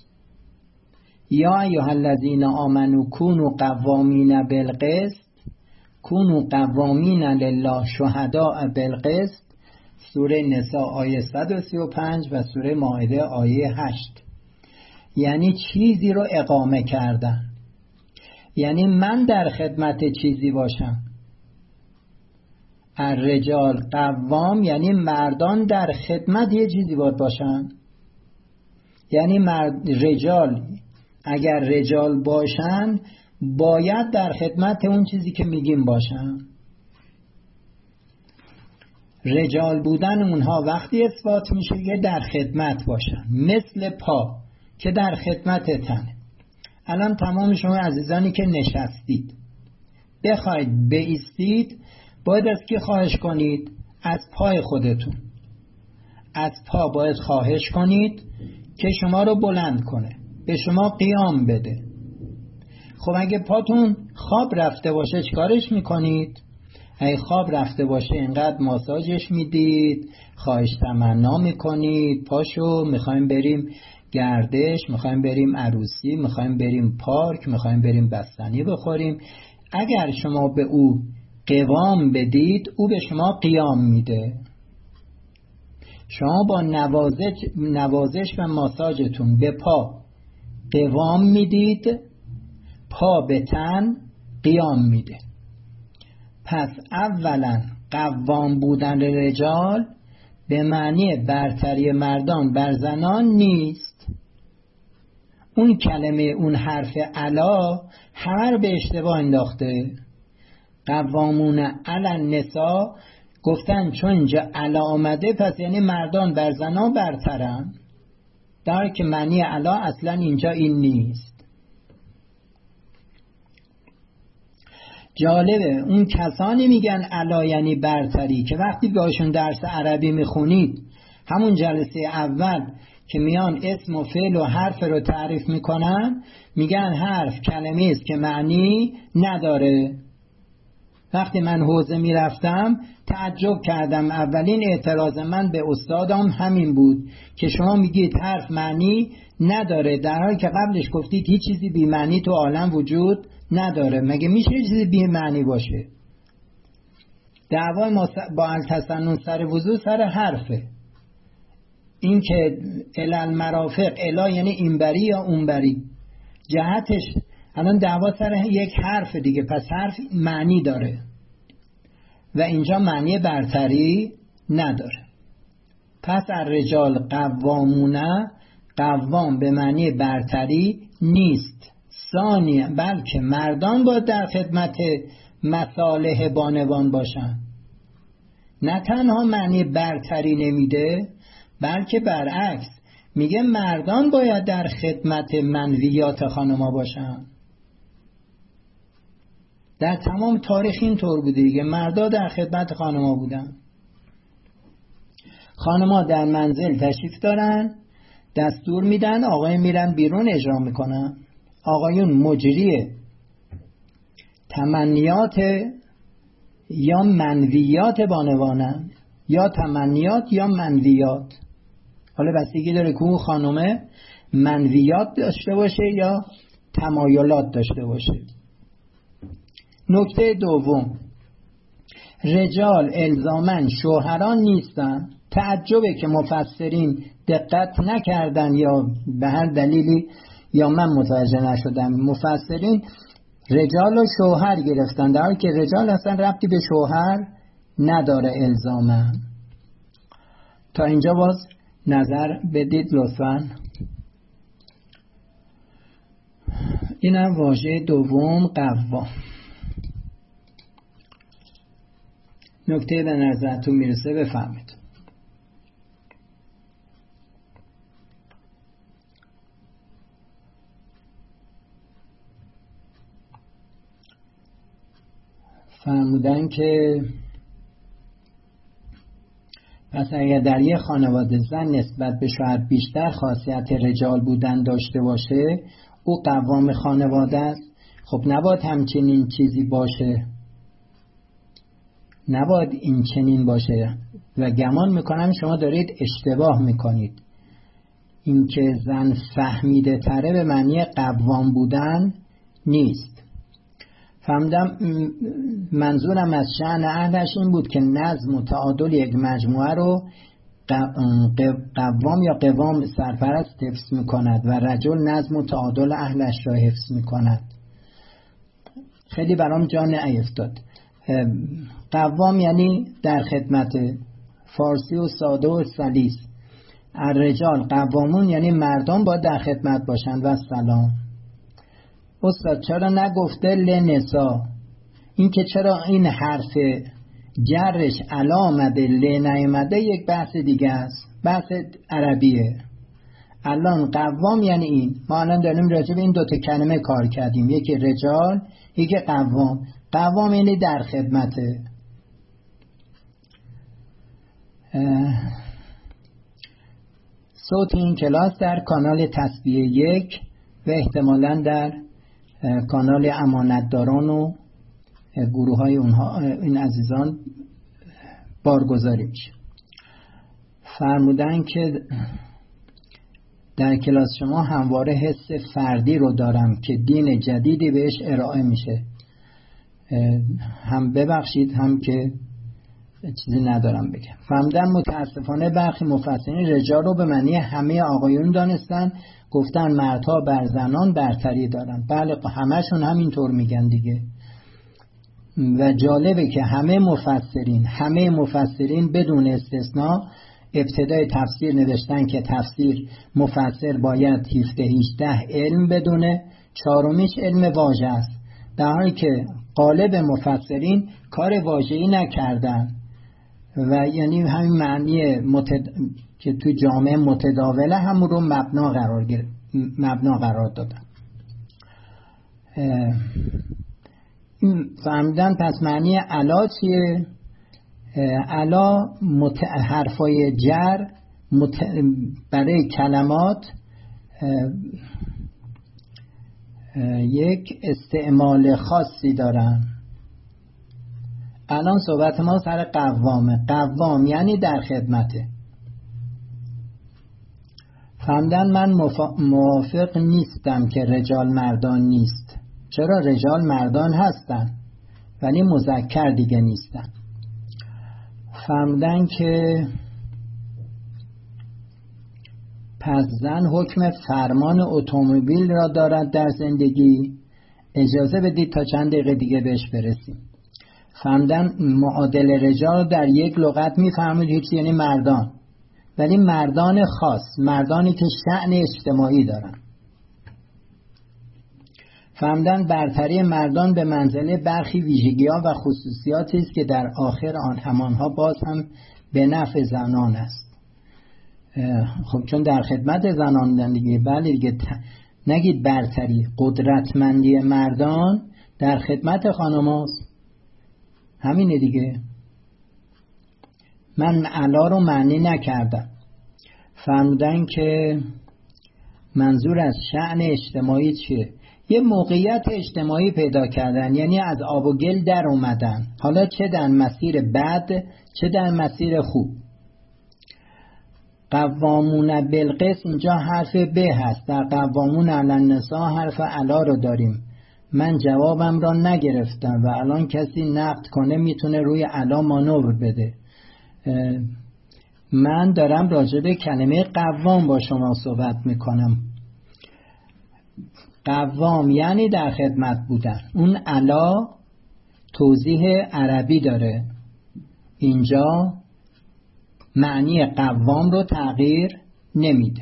Speaker 1: یا ایها الذین آمنوا کونوا قوامین بالقسط، کونوا قوامین لله شهداء بالقسط. سوره نساء آیه صد و سی و پنج و سوره مائده آیه هشت. یعنی چیزی رو اقامه کردن، یعنی من در خدمت چیزی باشم. الرجال قوام یعنی مردان در خدمت یه چیزی باید باشن. یعنی مرد رجال اگر رجال باشن باید در خدمت اون چیزی که میگیم باشن. رجال بودن اونها وقتی اثبات میشه که در خدمت باشن. مثل پا که در خدمت تنه. الان تمام شما عزیزانی که نشستید بخواید بایستید، باید از کی خواهش کنید؟ از پای خودتون. از پا باید خواهش کنید که شما رو بلند کنه، به شما قیام بده. خب اگه پاتون خواب رفته باشه چیکارش میکنید؟ اگه خواب رفته باشه اینقدر ماساژش میدید، خواهش تمنا میکنید، پاشو میخوایم بریم گردش، میخوایم بریم عروسی، میخوایم بریم پارک، میخوایم بریم بستنی بخوریم. اگر شما به او قوام بدید او به شما قیام میده. شما با نوازش, نوازش و ماساژتون به پا قوام میدید، پا به تن قیام میده. پس اولا قوام بودن رجال به معنی برتری مردان بر زنان نیست. اون کلمه، اون حرف علا همه رو به اشتباه انداخته. قوامون علی النساء گفتن چون اینجا علا آمده پس یعنی مردان بر زنان برترن، در حالی که معنی علا اصلا اینجا این نیست. جالبه اون کسانی میگن علا یعنی برتری که وقتی باشون درس عربی میخونید همون جلسه اول که میان اسم و فعل و حرف رو تعریف میکنن میگن حرف کلمه است که معنی نداره. وقتی من حوزه میرفتم تعجب کردم، اولین اعتراض من به استادم همین بود که شما میگید حرف معنی نداره در حالی که قبلش گفتید هیچ چیزی بی معنی تو عالم وجود نداره. مگه میشه چیزی بی معنی باشه؟ دعوای ما با التسنن سر وضو سر حرفه. این که الال مرافق الا یعنی اینبری یا اونبری، جهتش الان دعوا سر یک حرف دیگه، پس حرف معنی داره و اینجا معنی برتری نداره. پس الرجال قوامونه، قوام به معنی برتری نیست ثانیه، بلکه مردان باید در خدمت مصالح بانوان باشن. نه تنها معنی برتری نمیده بلکه برعکس میگه مردان باید در خدمت منویات خانما باشن. در تمام تاریخ این طور بوده دیگه، مردا در خدمت خانما بودن. خانما در منزل تشریف دارن، دستور میدن، آقای میرن بیرون اجرا میکنن. آقایون مجری تمنیات یا منویات بانوانن، یا تمنیات یا منویات. حالا بستگی داره که اون خانومه منویات داشته باشه یا تمایلات داشته باشه. نکته دوم، رجال الزاماً شوهران نیستن. تعجبه که مفسرین دقت نکردن یا به هر دلیلی یا من متوجه نشدم، مفسرین رجال و شوهر گرفتن در حالی که رجال اصلا ربطی به شوهر نداره الزاماً. تا اینجا باز نظر بدید لطفاً. اینم واژه دوم، قوام. نکته به نظرتون میرسه بفهمید. فرمودن که پس اگر در یک خانواده زن نسبت به شوهر بیشتر خاصیت رجال بودن داشته باشه او قوام خانواده است. خب نباید همچنین چیزی باشه، نباید این چنین باشه و گمان میکنم شما دارید اشتباه میکنید. این که زن فهمیده تره به معنی قوام بودن نیست. فهمدم منظورم از شأن اهلش این بود که نظم و تعادل یک مجموعه رو قوام یا قوام سرپرست حفظ میکند و رجل نظم و تعادل اهلش را حفظ میکند. خیلی برام جان نیفتاد. قوام یعنی در خدمت، فارسی و ساده و سلیس. الرجال قوامون یعنی مردم باید در خدمت باشند و سلام. استاد چرا نگفته لنسا؟ این که چرا این حرف جرش علا آمده ل نیامده یک بحث دیگه است، بحث عربیه. الان قوام یعنی این، ما الان داریم راجع به این دوتا کلمه کار کردیم، یکی رجال یکی قوام. قوام یعنی در خدمته. صوت این کلاس در کانال تسبیح یک و احتمالاً در کانال امانتداران و گروه های اونها این عزیزان بارگذاری میشه. فرمودن که در کلاس شما همواره حس فردی رو دارم که دین جدیدی بهش ارائه میشه. هم ببخشید هم که چیزی ندارم بگم. فهمدن متاسفانه برخی مفسرین رجال رو به معنی همه آقایون دانستن، گفتن مردها بر زنان برتری دارن. بله همشون همینطور میگن دیگه. و جالبه که همه مفسرین همه مفسرین بدون استثناء ابتدای تفسیر نوشتن که تفسیر مفسر باید هفده هجده علم بدونه، چهارمیش علم واژه است، در حالی که غالب مفسرین کار واژه‌ای نکردن. و یعنی همین معنی متد... که تو جامعه متداوله همون رو مبنا قرار گر... مبنا قرار دادن. فهمیدن پس معنی علا چیه؟ علا مت... حرفای جر مت... برای کلمات یک استعمال خاصی دارن. الان صحبت ما سر قوامه. قوام یعنی در خدمته. فهمدن من موافق نیستم که رجال مردان نیست. چرا؟ رجال مردان هستن ولی مذکر دیگه نیستن. فهمدن که پس زن حکم فرمان اتومبیل را دارد در زندگی. اجازه بدید تا چند دقیقه دیگه بهش برسیم. فهمدن معادل رجال در یک لغت میفهمید هیچ، یعنی مردان، ولی مردان خاص، مردانی که شأن اجتماعی دارن. فهمدن برتری مردان به منزله برخی ویژگی‌ها و خصوصیاتی است که در آخر آن همانها باز هم به نفع زنان است. خب چون در خدمت زنان دیگه، بله دیگه، نگید برتری، قدرتمندی مردان در خدمت خانماست. همینه دیگه. من علا رو معنی نکردم. فهمیدن که منظور از شأن اجتماعی چیه؟ یه موقعیت اجتماعی پیدا کردن، یعنی از آب و گل در اومدن، حالا چه در مسیر بد چه در مسیر خوب. قوامون بالقسط اینجا حرف به هست، در قوامون علی النساء حرف علا رو داریم. من جوابم را نگرفتم و الان کسی نقد کنه میتونه روی علا مانور بده. من دارم راجع به کلمه قوام با شما صحبت میکنم. قوام یعنی در خدمت بودن. اون علا توضیح عربی داره، اینجا معنی قوام رو تغییر نمیده.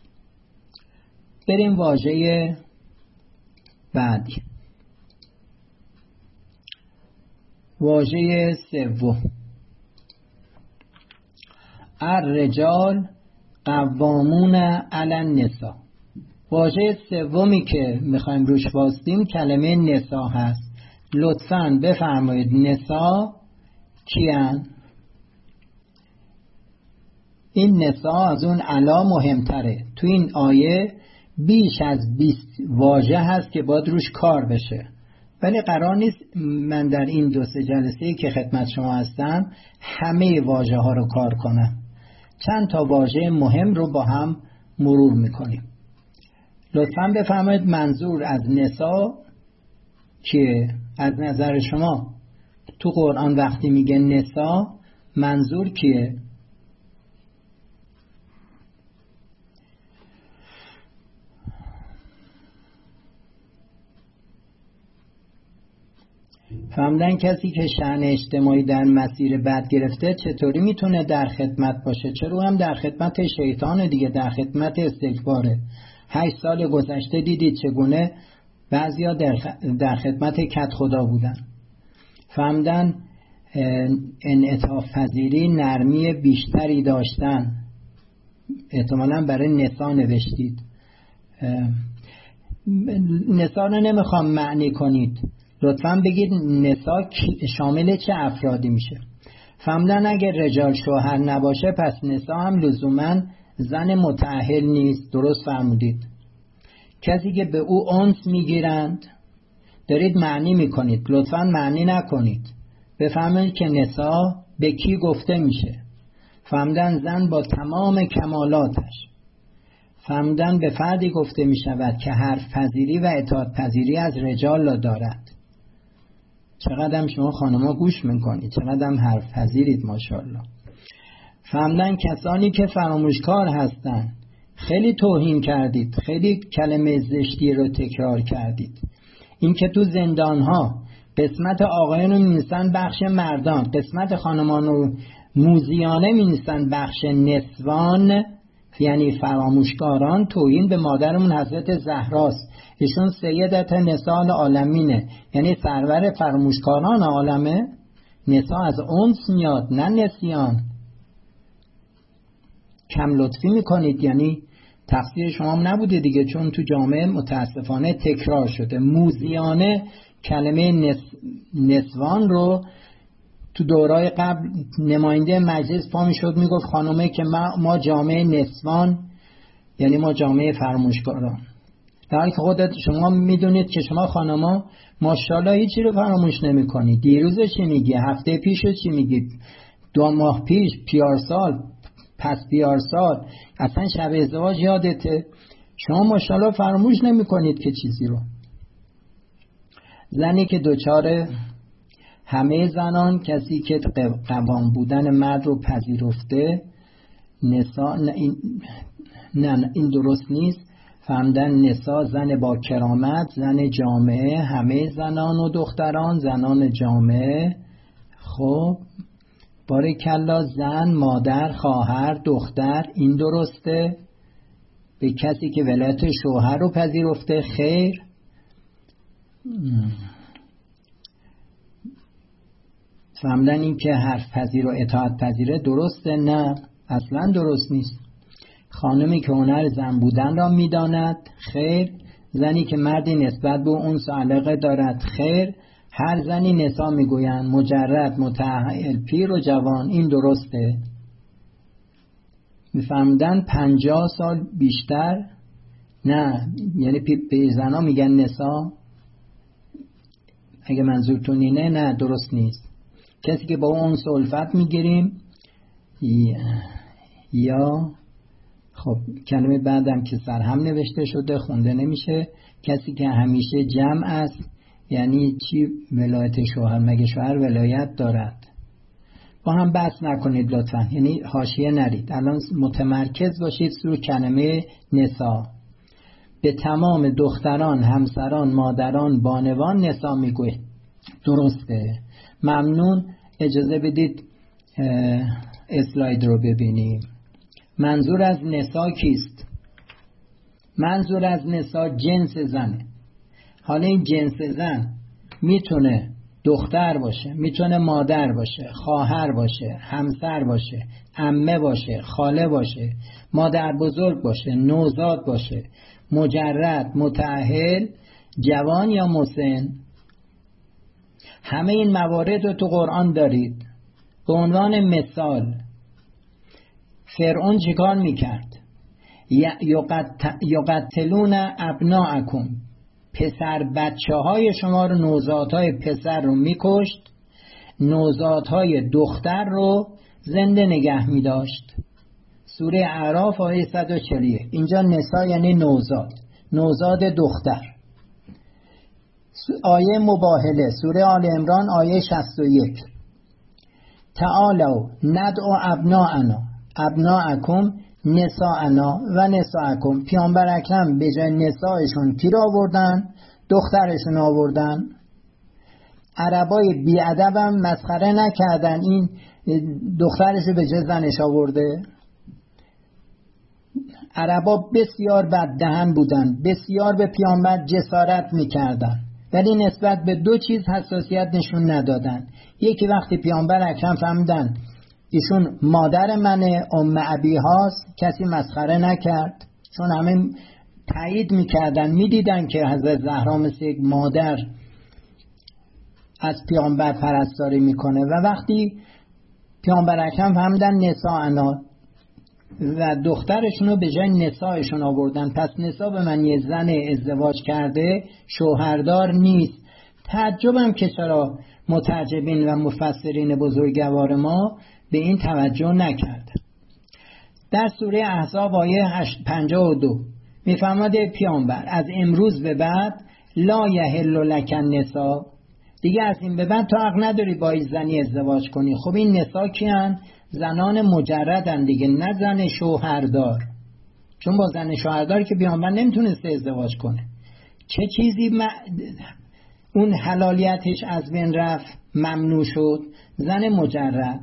Speaker 1: بریم واژه بعدی. واژه سوم، الرجال قوامون علی النساء. واژه سومی که میخوایم روش واسطیم کلمه نساء هست. لطفاً بفرمایید نساء کیان؟ این نساء از اون علا مهمتره. تو این آیه بیش از بیست واژه هست که باید روش کار بشه، ولی قرار نیست من در این دو سه جلسه‌ای که خدمت شما هستم همه واژه ها رو کار کنم. چند تا واژه مهم رو با هم مرور میکنیم. لطفاً بفرمایید منظور از نساء چیه؟ از نظر شما تو قرآن وقتی میگه نساء منظور کیه؟ فهمدن کسی که شأن اجتماعی در مسیر بد گرفته چطوری میتونه در خدمت باشه؟ چرا هم در خدمت شیطان دیگه، در خدمت استکباره. هشت سال گذشته دیدید چگونه بعضیا در خدمت کت خدا بودن. فهمدن انعطاف پذیری، نرمی بیشتری داشتن. احتمالاً برای نسا نوشتید. نسا رو نمیخوام معنی کنید، لطفاً بگید نسا شامل چه افرادی میشه. فهمدن اگر رجال شوهر نباشه پس نسا هم لزوماً زن متأهل نیست. درست فرمودید. کسی که به او انس میگیرند دارید معنی میکنید، لطفاً معنی نکنید. بفهمید که نسا به کی گفته میشه. فهمدن زن با تمام کمالاتش. فهمدن به فردی گفته میشود که حرف پذیری و اطاعت پذیری از رجال را دارد. چقدر شما خانم‌ها گوش میکنید، چقدر حرف پذیرید ماشاءالله. فهمدن کسانی که فراموشکار هستند. خیلی توهین کردید، خیلی کلمه زشتی رو تکرار کردید. این که تو زندان‌ها قسمت آقایان رو می‌نویسن بخش مردان، قسمت خانمان رو موزیانه می‌نویسن بخش نسوان، یعنی فراموشکاران. توهین به مادرمون حضرت زهراست. ایشون سیدت نساء العالمینه، یعنی سرور فراموشکاران عالمه. نسا از انس میاد نه نسیان. کم لطفی میکنید، یعنی تقصیر شما هم نبوده دیگه، چون تو جامعه متاسفانه تکرار شده. موذیانه کلمه نس... نسوان رو تو دورای قبل نماینده مجلس پا میشد میگفت خانومه که ما, ما جامعه نسوان، یعنی ما جامعه فراموشکاران. در حالی که خودت شما میدونید که شما خانما ماشاءالله هیچی رو فراموش نمی‌کنید. دیروز چی میگی؟ هفته پیش چی میگی؟ دو ماه پیش، پیارسال، پس پیارسال، اصلا شب ازدواج یادته؟ شما ماشاءالله فراموش نمی‌کنید که چیزی رو. زنی که دوچار همه زنان، کسی که قوام بودن مرد رو پذیرفته، نسا نه این, نه این درست نیست. فهمدن نسا زن با کرامت، زن جامعه، همه زنان و دختران زنان جامعه. خب بارکالله، زن، مادر، خواهر، دختر، این درسته. به کسی که ولایت شوهر رو پذیرفته خیر. فهمدن این که حرف پذیر و اطاعت پذیره درسته؟ نه، اصلا درست نیست. خانمی که هنر زن بودن را میداند خیر. زنی که مردی نسبت به اون علاقه دارد خیر. هر زنی نسا میگویند مجرد، متأهل، پیر و جوان، این درسته. میفهمدن پنجاه سال بیشتر نه، یعنی به زنا میگن نسا. اگه منظورتون اینه نه، درست نیست. کسی که با اون سلفت میگیریم یا, یا خب کلمه بعدم که سرهم نوشته شده خونده نمیشه. کسی که همیشه جمع است، یعنی چی ولایت شوهر؟ مگه شوهر ولایت دارد؟ با هم بحث نکنید لطفا، یعنی حاشیه نرید. الان متمرکز باشید سر کلمه نسا. به تمام دختران، همسران، مادران، بانوان نسا میگوید. درسته. ممنون. اجازه بدید اسلاید رو ببینیم. منظور از نسا کیست؟ منظور از نسا جنس زنه. حالا این جنس زن میتونه دختر باشه، میتونه مادر باشه، خواهر باشه، همسر باشه، عمه باشه، خاله باشه، مادر بزرگ باشه، نوزاد باشه، مجرد، متأهل، جوان یا مسن. همه این موارد رو تو قرآن دارید. به عنوان مثال فرعون چیکار میکرد؟ یقتلون ابناءکم، پسر بچه های شما رو، نوزادهای پسر رو میکشت، نوزادهای دختر رو زنده نگه میداشت. سوره اعراف آیه صد و چهل و یک. اینجا نسا یعنی نوزاد، نوزاد دختر. آیه مباهله سوره آل عمران آیه شصت و یک. تعالوا ندعو ابناءنا ابناءکم نساءنا و نساءکم. پیامبر اکرم به جای نسایشون کی رو آوردن؟ دخترشون آوردن. عربای بیادب هم مسخره نکردن این دخترشو به جای زنش آورده. عربا بسیار بددهن بودن، بسیار به پیامبر جسارت میکردن، ولی نسبت به دو چیز حساسیت نشون ندادن. یکی وقتی پیامبر اکرم فهمیدن ایشون مادر منه، ام ابی هاست، کسی مسخره نکرد، چون همه تایید میکردن، میدیدن که حضرت زهرا مثل یک مادر از پیامبر پرستاری میکنه. و وقتی پیامبر اکرم فهمیدن نساءنا و دخترشون رو به جای نسایشون آوردن، پس نسا به من یه زن ازدواج کرده، شوهردار نیست. تعجبم که چرا مترجمین و مفسرین بزرگوار ما به این توجه نکرد. در سوره احزاب آیه پنجاه و دو میفرماید پیامبر از امروز به بعد لا یحل لک النساء، دیگه از این به بعد تو حق نداری با این زنی ازدواج کنی. خب این نساء کیان؟ زنان مجردن دیگه، نه زن شوهردار، چون با زن شوهردار که پیامبر نمیتونسته ازدواج کنه. چه چیزی م... اون حلالیتش از بین رفت، ممنوع شد؟ زن مجرد.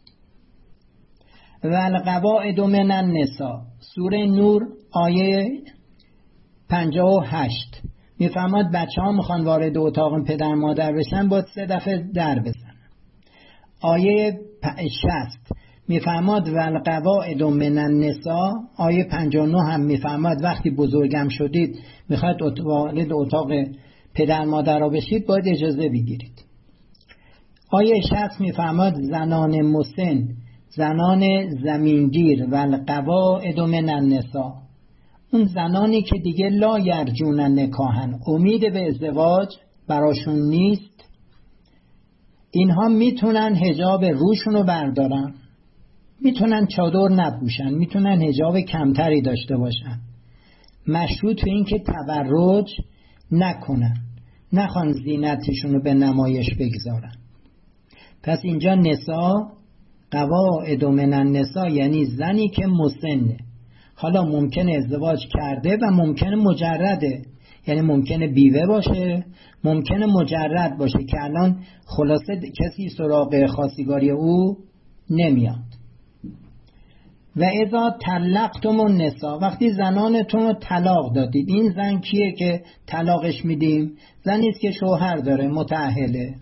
Speaker 1: و القواعد من النساء سوره نور آیه پنجاه و هشت میفرماد بچه ها میخوان وارد اتاق پدر مادر بشن با سه دفعه در بزن. آیه شصت میفرماد والقواعد من النساء، آیه پنجاه و نه هم میفرماد وقتی بزرگم شدید میخواید وارد اتاق پدر مادر را بشید باید اجازه بگیرید. آیه شصت میفرماد زنان مسن، زنان زمینگیر، والقواعد من النساء، اون زنانی که دیگه لا یرجون نکاحن، امید به ازدواج براشون نیست، اینها میتونن حجاب روشون رو بردارن، میتونن چادر نپوشن، میتونن حجاب کمتری داشته باشن، مشروط به این که تبرج نکنن، نخوان زینتشون رو به نمایش بگذارن. پس اینجا نساء، قواعد من النساء یعنی زنی که مسنه، حالا ممکنه ازدواج کرده و ممکنه مجرده، یعنی ممکنه بیوه باشه، ممکنه مجرد باشه که الان خلاصه کسی سراغ خواستگاری او نمیاد. و اذا طلقتم النساء، وقتی زنانتون رو طلاق دادید، این زن کیه که طلاقش میدیم؟ زنی است که شوهر داره، متأهله.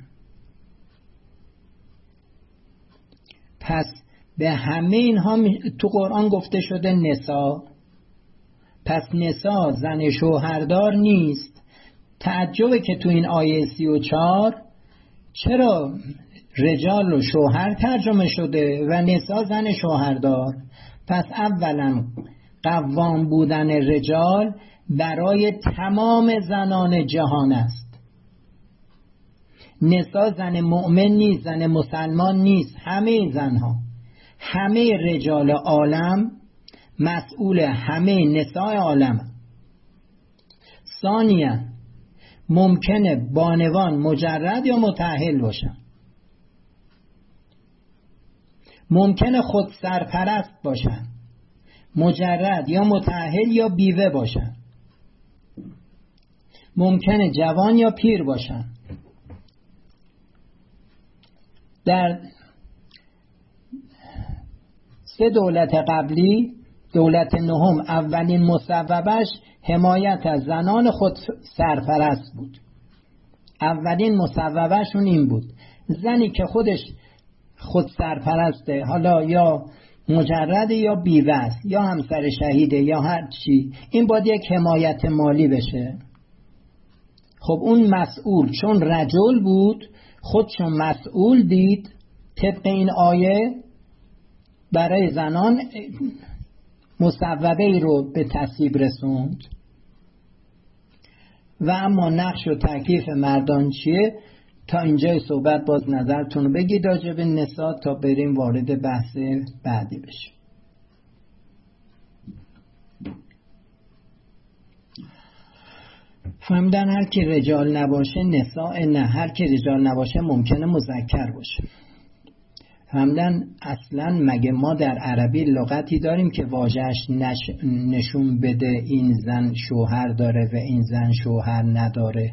Speaker 1: پس به همه اینها تو قرآن گفته شده نساء. پس نساء زن شوهردار نیست. تعجبه که تو این آیه سی و چهار چرا رجال و شوهر ترجمه شده و نساء زن شوهردار؟ پس اولا قوام بودن رجال برای تمام زنان جهان است. نساء زن مؤمن نیست، زن مسلمان نیست، همه زنها، همه رجال عالم مسئول همه نساء عالم. ثانیاً ممکنه بانوان مجرد یا متأهل باشن، ممکنه خود سرپرست باشن، مجرد یا متأهل یا بیوه باشن، ممکنه جوان یا پیر باشن. در سه دولت قبلی، دولت نهم اولین مصوبش حمایت از زنان خود سرپرست بود. اولین مصوبهشون این بود، زنی که خودش خود سرپرسته، حالا یا مجرد یا بیوه است یا همسر شهیده یا هر چی، این باید یک حمایت مالی بشه. خب اون مسئول چون رجل بود خودشون مسئول دید، طبق این آیه برای زنان مصوبه ای رو به تصویب رسوند. و اما نقش و تکلیف مردان چیه؟ تا اینجای صحبت باز نظرتون رو بگید راجع به نساء تا بریم وارد بحث بعدی بشیم. فهمیدن هر کی رجال نباشه نساء نه، هر کی رجال نباشه ممکنه مذکر باشه. فهمیدن اصلا مگه ما در عربی لغتی داریم که واژه‌اش نش... نشون بده این زن شوهر داره و این زن شوهر نداره؟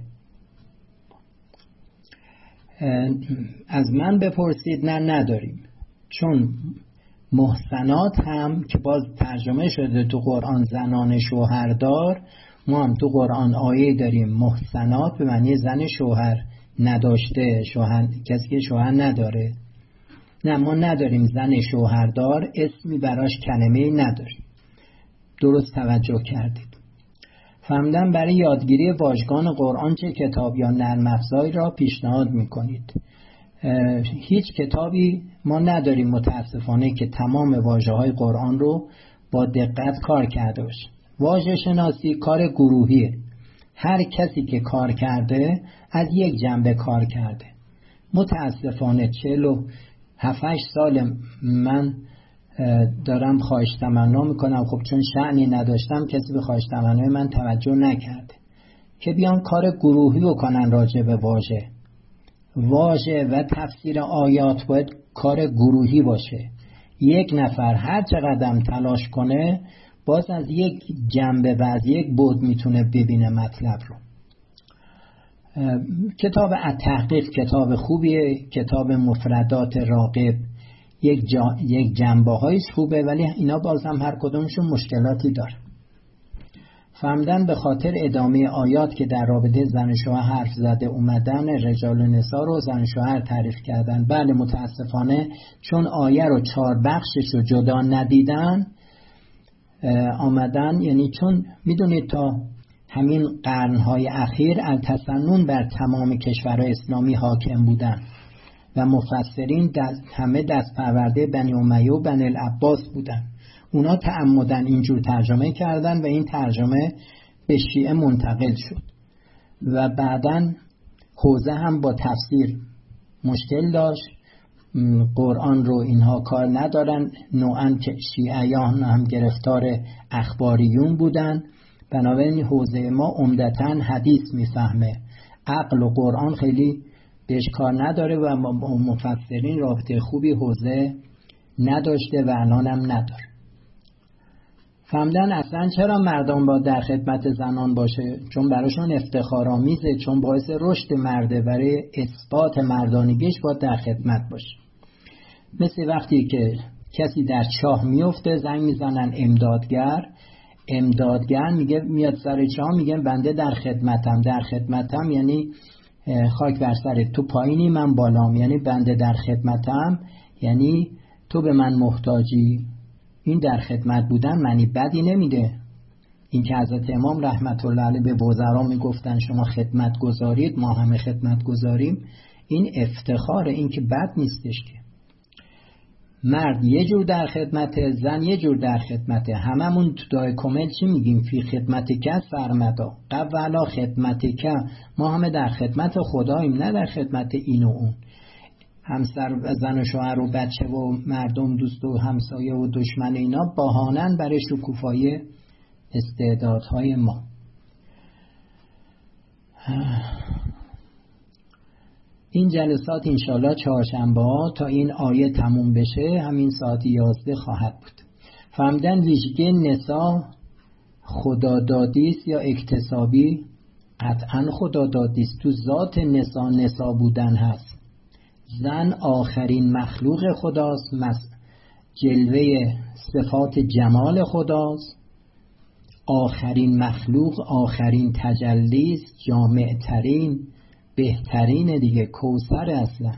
Speaker 1: از من بپرسید، نه نداریم. چون محسنات هم که باز ترجمه شده تو قرآن زنان شوهردار، ما هم تو قرآن آیه داریم محسنات به معنی زن شوهر نداشته، شوهر کسی که شوهر نداره. نه ما نداریم زن شوهردار، اسمی براش کلمه‌ای نداریم. درست توجه کردید. فهمیدن برای یادگیری واژگان قرآن چه کتاب یا نرم افزاری را پیشنهاد میکنید؟ هیچ کتابی ما نداریم متاسفانه که تمام واژه‌های قرآن رو با دقت کار کرده باشه. واژه شناسی کار گروهیه. هر کسی که کار کرده از یک جنبه کار کرده. متاسفانه چهل و هفت سال من دارم خواهش تمنا میکنم، خب چون شأنی نداشتم کسی به خواهش تمنای من توجه نکرده که بیان کار گروهی بکنن راجع به واژه. واژه و تفسیر آیات باید کار گروهی باشه. یک نفر هر چقدر تلاش کنه باز از یک جنبه و از یک بعد میتونه ببینه مطلب رو. کتاب التحقیق کتاب خوبیه، کتاب مفردات راغب یک, جا، یک جنبه هایش خوبه، ولی اینا باز هم هر کدومشون مشکلاتی داره. فهمدن به خاطر ادامه آیات که در رابطه زن و شوهر حرف زده اومدن رجال و نساء رو زن و شوهر تعریف کردن. بله متاسفانه چون آیه رو چهار بخشش رو جدا ندیدن آمدن، یعنی چون میدونید تا همین قرنهای اخیر التسنن بر تمام کشورهای اسلامی حاکم بودن و مفسرین دست همه دست پرورده بنی امیه و بنی العباس بودن. اونا تعمدن اینجور ترجمه کردن و این ترجمه به شیعه منتقل شد و بعداً حوزه هم با تفسیر مشکل داشت. قرآن رو اینها کار ندارن، نوعاً که شیعیان هم گرفتار اخباریون بودن. بنابراین حوزه ما عمدتاً حدیث میفهمه، عقل و قرآن خیلی بهش کار نداره و مفسرین رابطه خوبی حوزه نداشته و الان هم نداره. فهمدن اصلا چرا مردان با در خدمت زنان باشه؟ چون براشون افتخارآمیزه، چون باعث رشد مرده، برای اثبات مردانگیش با در خدمت باشه. مثل وقتی که کسی در چاه میفته زنگ میزنن امدادگر، امدادگر میگه میاد سر چاه میگه بنده در خدمتم. در خدمتم یعنی خاک بر سرت، تو پایینی من بالام، یعنی بنده در خدمتم یعنی تو به من محتاجی. این در خدمت بودن معنی بدی نمیده. این که حضرت امام رحمت الله علیه به وزرا میگفتن شما خدمت گذارید ما همه خدمت گذاریم، این افتخاره، این که بد نیستش. که مرد یه جور در خدمته، زن یه جور در خدمته. هممون تو دعای کمل چی میگیم؟ فی خدمتک سرمدا قولا خدمتک. ما همه در خدمت خداییم، نه در خدمت این و اون. همسر و زن و شوهر و بچه و مردم دوست و همسایه و دشمن اینا بهانن برای شکوفایی استعدادهای ما. این جلسات انشالله چهارشنبه ها تا این آیه تموم بشه همین ساعت یازده خواهد بود. فهمدن ویژگی نساء خدادادیست یا اکتسابی؟ قطعا خدادادیست. تو ذات نساء نساء بودن هست. زن آخرین مخلوق خداست، جلوه صفات جمال خداست، آخرین مخلوق، آخرین تجلیست، جامع ترین، بهترین دیگه، کوثر. اصلا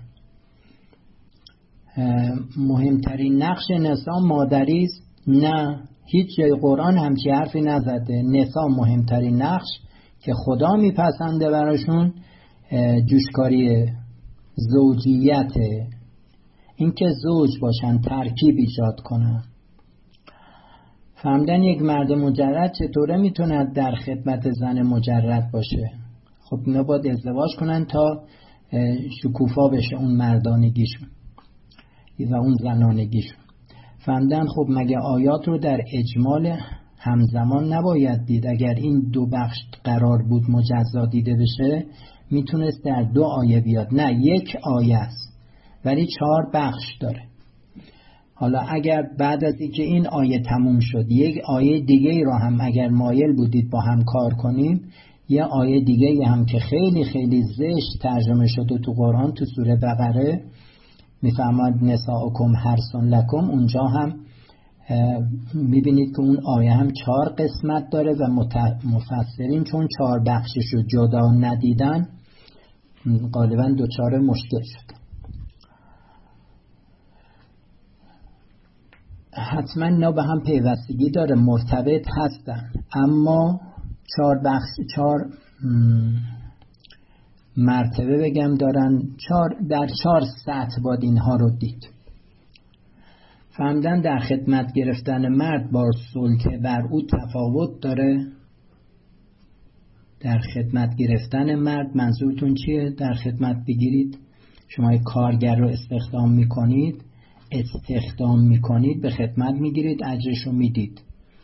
Speaker 1: مهمترین نقش نساء مادریست؟ نه، هیچ جای قرآن همچی حرفی نزده. نساء مهمترین نقش که خدا میپسنده براشون جوشکاری زوجیت، اینکه زوج باشن، ترکیب ایجاد کنن. فهمدن یک مرد مجرد چطوره میتونه در خدمت زن مجرد باشه؟ خب اینا باید ازدواج کنن تا شکوفا بشه اون مردانگیشون و اون زنانگیشون. فهمدن خب مگه آیات رو در اجمال همزمان نباید دید؟ اگر این دو بخش قرار بود مجزا دیده بشه میتونست در دو آیه بیاد. نه، یک آیه است ولی چهار بخش داره. حالا اگر بعد از اینکه این آیه تموم شد یک آیه دیگه را هم اگر مایل بودید با هم کار کنیم، یه آیه دیگه هم که خیلی خیلی زشت ترجمه شده تو قرآن، تو سوره بقره میفرماد نساؤکم حرث لکم، اونجا هم میبینید که اون آیه هم چهار قسمت داره و مفسرین چون چهار بخشش رو جدا ندیدن غالبا دوچار مشکل شد. حتما اینا به هم پیوستگی داره، مرتبط هستن، اما چهار بخش، چهار مرتبه بگم دارن، چهار در چهار سطح باید اینها رو دید. فهمدن در خدمت گرفتن مرد با سلطه بر او تفاوت داره. در خدمت گرفتن مرد منظورتون چیه؟ در خدمت بگیرید، شما یک کارگر رو استخدام میکنید استخدام میکنید به خدمت میگیرید، اجرش رو میدید.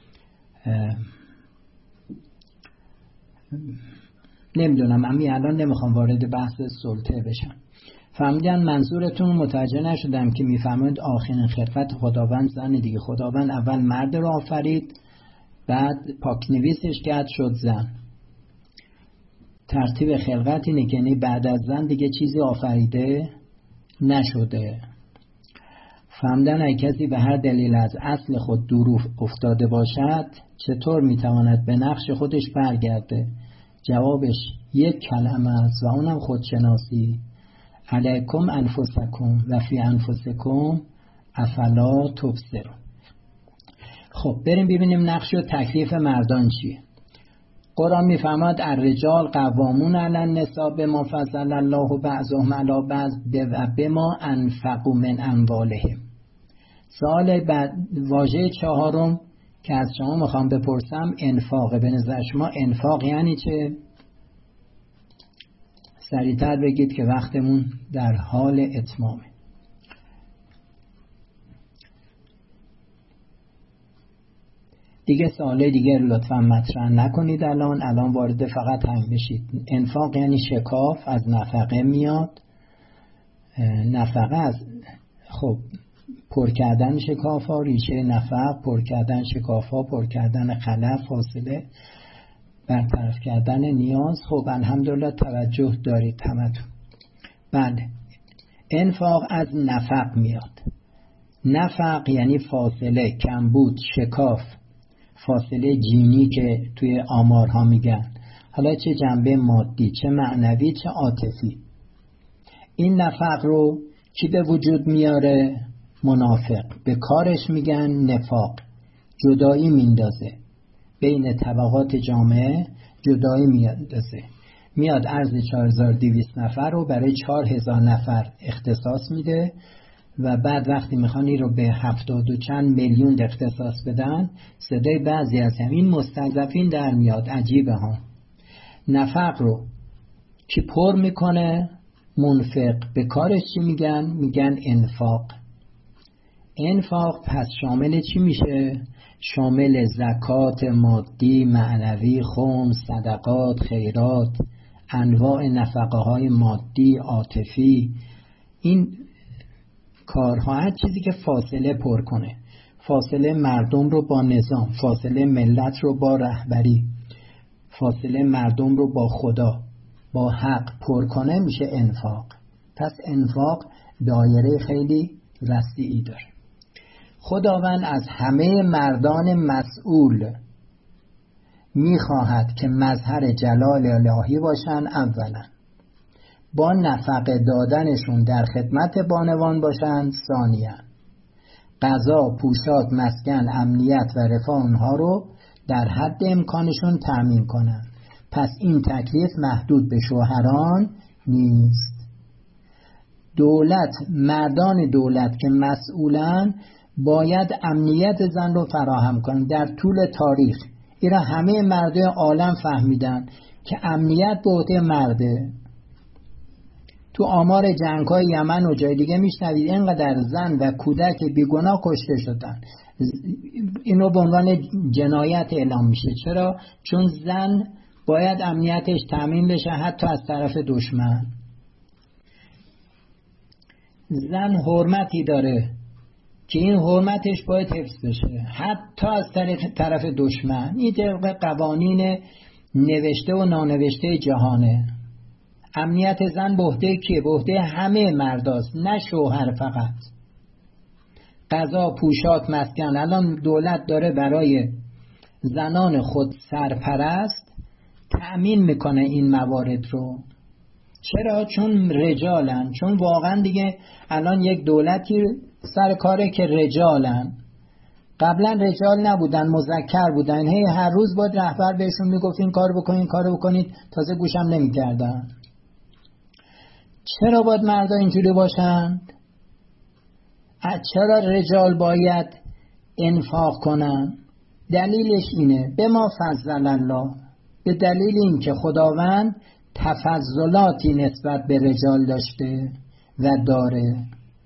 Speaker 1: نمیدونم، امی الان نمیخوام وارد بحث سلطه بشم. فهمیدن منظورتون متوجه نشدم که میفهمید آخرین خلقت خداوند زن دیگه. خداوند اول مرد رو آفرید، بعد پاکنویسش کرد شد زن. ترتیب خلقت اینه که بعد از زن دیگه چیزی آفریده نشده. فهمدن اگه کسی به هر دلیل از اصل خود دور افتاده باشد چطور میتواند به نقش خودش برگرده؟ جوابش یک کلمه است و اونم خودشناسی. علیکم انفسکم و فی انفسکم افلا تبصرون. خب بریم ببینیم نقش و تکلیف مردان چیه. قرآن میفرماد الرجال قوامون علی النساء بما فضل الله بعضهم علی بعض و بما انفقوا من اموالهم. سوال بعد واژه چهارم که از شما میخوام بپرسم انفاق. به نظر شما انفاق یعنی چه؟ سریعتر بگید که وقتمون در حال اتمامه. دیگه سواله دیگه لطفا مطرح نکنید الان الان وارد فقط هم بشید. انفاق یعنی شکاف، از نفقه میاد. نفقه از خب پر کردن شکاف ها، ریشه نفق، پر کردن شکاف ها، پر کردن خلف، فاصله، برطرف کردن نیاز. خب الحمدلله توجه دارید همتون. بله، انفاق از نفق میاد. نفق یعنی فاصله، کمبود، شکاف، فاصله جینی که توی آمارها میگن، حالا چه جنبه مادی، چه معنوی، چه عاطفی. این نفق رو کی به وجود میاره؟ منافق. به کارش میگن نفاق. جدایی میندازه بین طبقات جامعه، جدایی میندازه. میاد ارز چهار هزار و دویست نفر رو برای چهار هزار نفر اختصاص میده و بعد وقتی میخوان این رو به هفتاد و چند میلیون اختصاص بدن، صدای بعضی از همین مستضعفین در میاد. عجیبه ها. نفق رو که پر میکنه منفق. به کارش چی میگن؟ میگن انفاق. انفاق پس شامل چی میشه؟ شامل زکات مادی، معنوی، خمس، صدقات، خیرات، انواع نفقه های مادی، عاطفی. این کارها هر چیزی که فاصله پر کنه، فاصله مردم رو با نظام، فاصله ملت رو با رهبری، فاصله مردم رو با خدا، با حق پر کنه، میشه انفاق. پس انفاق دایره خیلی وسیعی داره. خداوند از همه مردان مسئول میخواهد که مظهر جلال الهی باشن، اولا با نفقه دادنشون در خدمت بانوان باشند، ثانیا غذا، پوشاک، مسکن، امنیت و رفاه اونها رو در حد امکانشون تأمین کنند. پس این تکلیف محدود به شوهران نیست. دولت، مردان دولت که مسئولن باید امنیت زن رو فراهم کنند. در طول تاریخ اینا همه مردای عالم فهمیدن که امنیت به عهده مرده. تو آمار جنگ‌های یمن و جای دیگه میشنوید اینقدر زن و کودک بیگناه کشته شدن. اینو به عنوان جنایت اعلام میشه. چرا؟ چون زن باید امنیتش تامین بشه حتی از طرف دشمن. زن حرمتی داره که این حرمتش باید حفظ بشه حتی از طرف دشمن. این طبق قوانین نوشته و نانوشته جهانه. امنیت زن به عهده کیه؟ به عهده همه مرداست، نه شوهر فقط. غذا، پوشاک، مسکن. الان دولت داره برای زنان خود سرپرست تأمین میکنه این موارد رو. چرا؟ چون رجالن. چون واقعا دیگه الان یک دولتی سر کاره که رجالن. قبلا رجال نبودن، مذکر بودن. هی هر روز باید رهبر بهشون میگفت این کار بکنید، این کار بکنید، تازه گوشم نمیکردن. چرا باید مردا اینجوری باشن؟ چرا رجال باید انفاق کنن؟ دلیلش اینه به ما فضل الله، به دلیل این که خداوند تفضلاتی نسبت به رجال داشته و داره.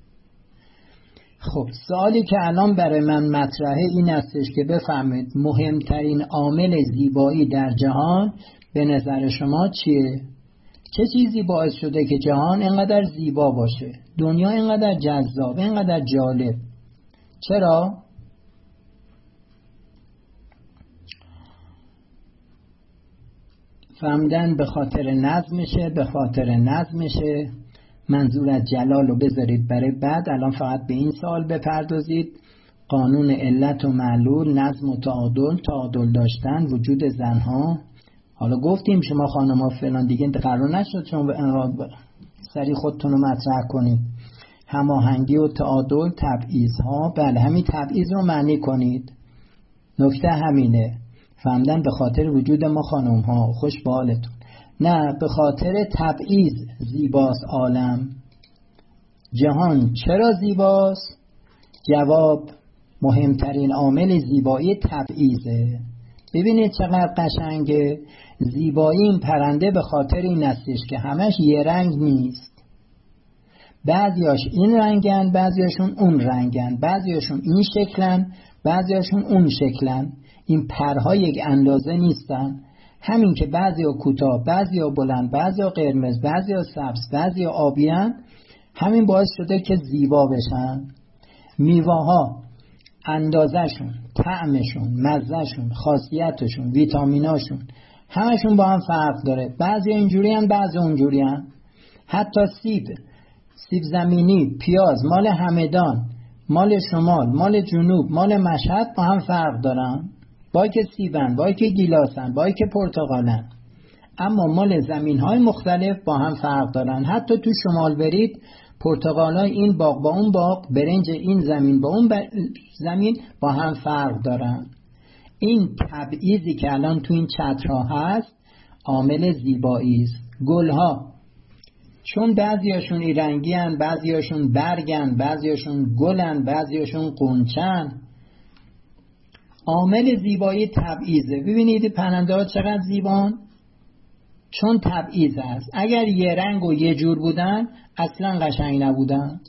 Speaker 1: خب سوالی که الان برای من مطرحه این استش که بفهمید مهمترین عامل زیبایی در جهان به نظر شما چیه؟ چه چیزی باعث شده که جهان اینقدر زیبا باشه، دنیا اینقدر جذاب، اینقدر جالب؟ چرا؟ فهمدن به خاطر نظمشه، به خاطر نظمشه منظور از جلال رو بذارید برای بعد. الان فقط به این سوال بپردازید. قانون علت و معلول، نظم و تعادل، تعادل داشتن، وجود زنها. حالا گفتیم شما خانم‌ها فلان دیگه قرار نشد شما سری خودتون رو مطرح کنید. هماهنگی و تعادل، تبعیض‌ها. بله همین تبعیض رو معنی کنید. نکته همینه. فهمدن به خاطر وجود ما خانم‌ها. خوش به حالتون. نه، به خاطر تبعیض زیباست عالم. جهان چرا زیباست؟ جواب مهمترین عامل زیبایی تبعیضه. ببینید چقدر قشنگه. زیبایی این پرنده به خاطر این هستش که همش یه رنگ نیست. بعضیاش این رنگن، بعضیاشون اون رنگن، بعضیاشون این شکلن، بعضیاشون اون شکلن. این پرها یک اندازه نیستن. همین که بعضیا کوتاه، بعضیا بلند، بعضیا قرمز، بعضیا سبز، بعضیا آبیان، همین باعث شده که زیبا بشن. میوه‌ها اندازه‌شون، طعمشون، مزه‌شون، خاصیتشون، ویتامیناشون همشون با هم فرق داره. بعضی اینجوری هن، بعضی اونجوری هن. حتی سیب، سیب زمینی، پیاز، مال همدان، مال شمال، مال جنوب، مال مشهد با هم فرق دارن. با که سیبن، با که گیلاسن، با که پرتقالن، اما مال زمین‌های مختلف با هم فرق دارن. حتی تو شمال برید پرتقالای این باغ با اون باغ، برنج این زمین با اون زمین با هم فرق دارن. این تبعیضی که الان تو این چترها هست عامل زیبایی است. گلها چون بعضیاشون رنگی هن، بعضیاشون برگن، بعضیاشون گلن، بعضیاشون قنچن، عامل زیبایی تبعیضه. ببینید پرنده ها چقدر زیبان، چون تبعیض است. اگر یه رنگ و یه جور بودن اصلا قشنگ نبودن.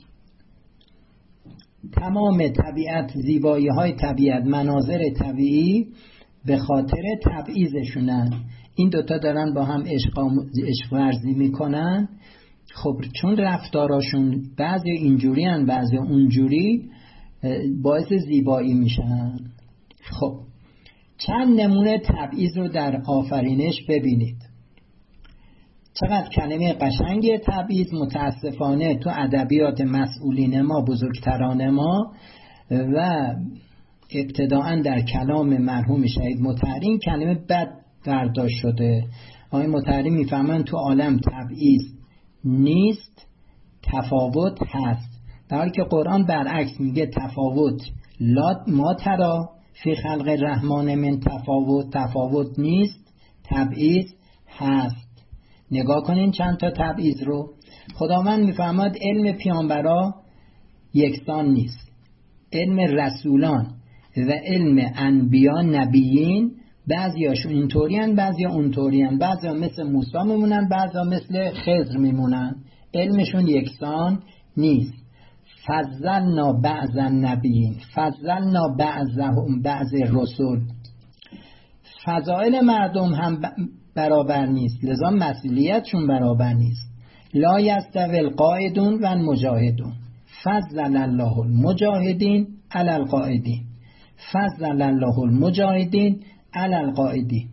Speaker 1: تمام طبیعت، زیبایی های طبیعت، مناظر طبیعی به خاطر تبعیضشونن. این دوتا دارن با هم عشق ورزی میکنن. خب چون رفتاراشون بعضی اینجوری هن بعضی اونجوری، باعث زیبایی میشن. خب چند نمونه تبعیض رو در آفرینش ببینید. چقدر کلمه قشنگی تبعیض. متاسفانه تو ادبیات مسئولین ما، بزرگتران ما و ابتداعا در کلام مرحوم شهید مطهری کلمه بد برداشت شده. آقای مطهری میفهمن تو عالم تبعیض نیست، تفاوت هست. در حالی که قرآن برعکس میگه تفاوت لا ما ترا فی خلق الرحمن من تفاوت، تفاوت نیست، تبعیض هست. نگاه کنین چند تا تبعیض رو. خداوند میفهمد علم پیامبرا یکسان نیست. علم رسولان و علم انبیا نبیین بعضیاشون اینطورین، بعضیا اونطورین، بعضیا مثل موسی میمونن، بعضیا مثل خضر میمونن. علمشون یکسان نیست. فضلنا بعض النبیین، فضلنا بعضهم بعض رسول. فضائل مردم هم برابر نیست، لذا مسئولیتشون برابر نیست. لا یستوی القاعدون و المجاهدون، فضل الله المجاهدین علی القاعدین، فضل الله المجاهدین علی القاعدین.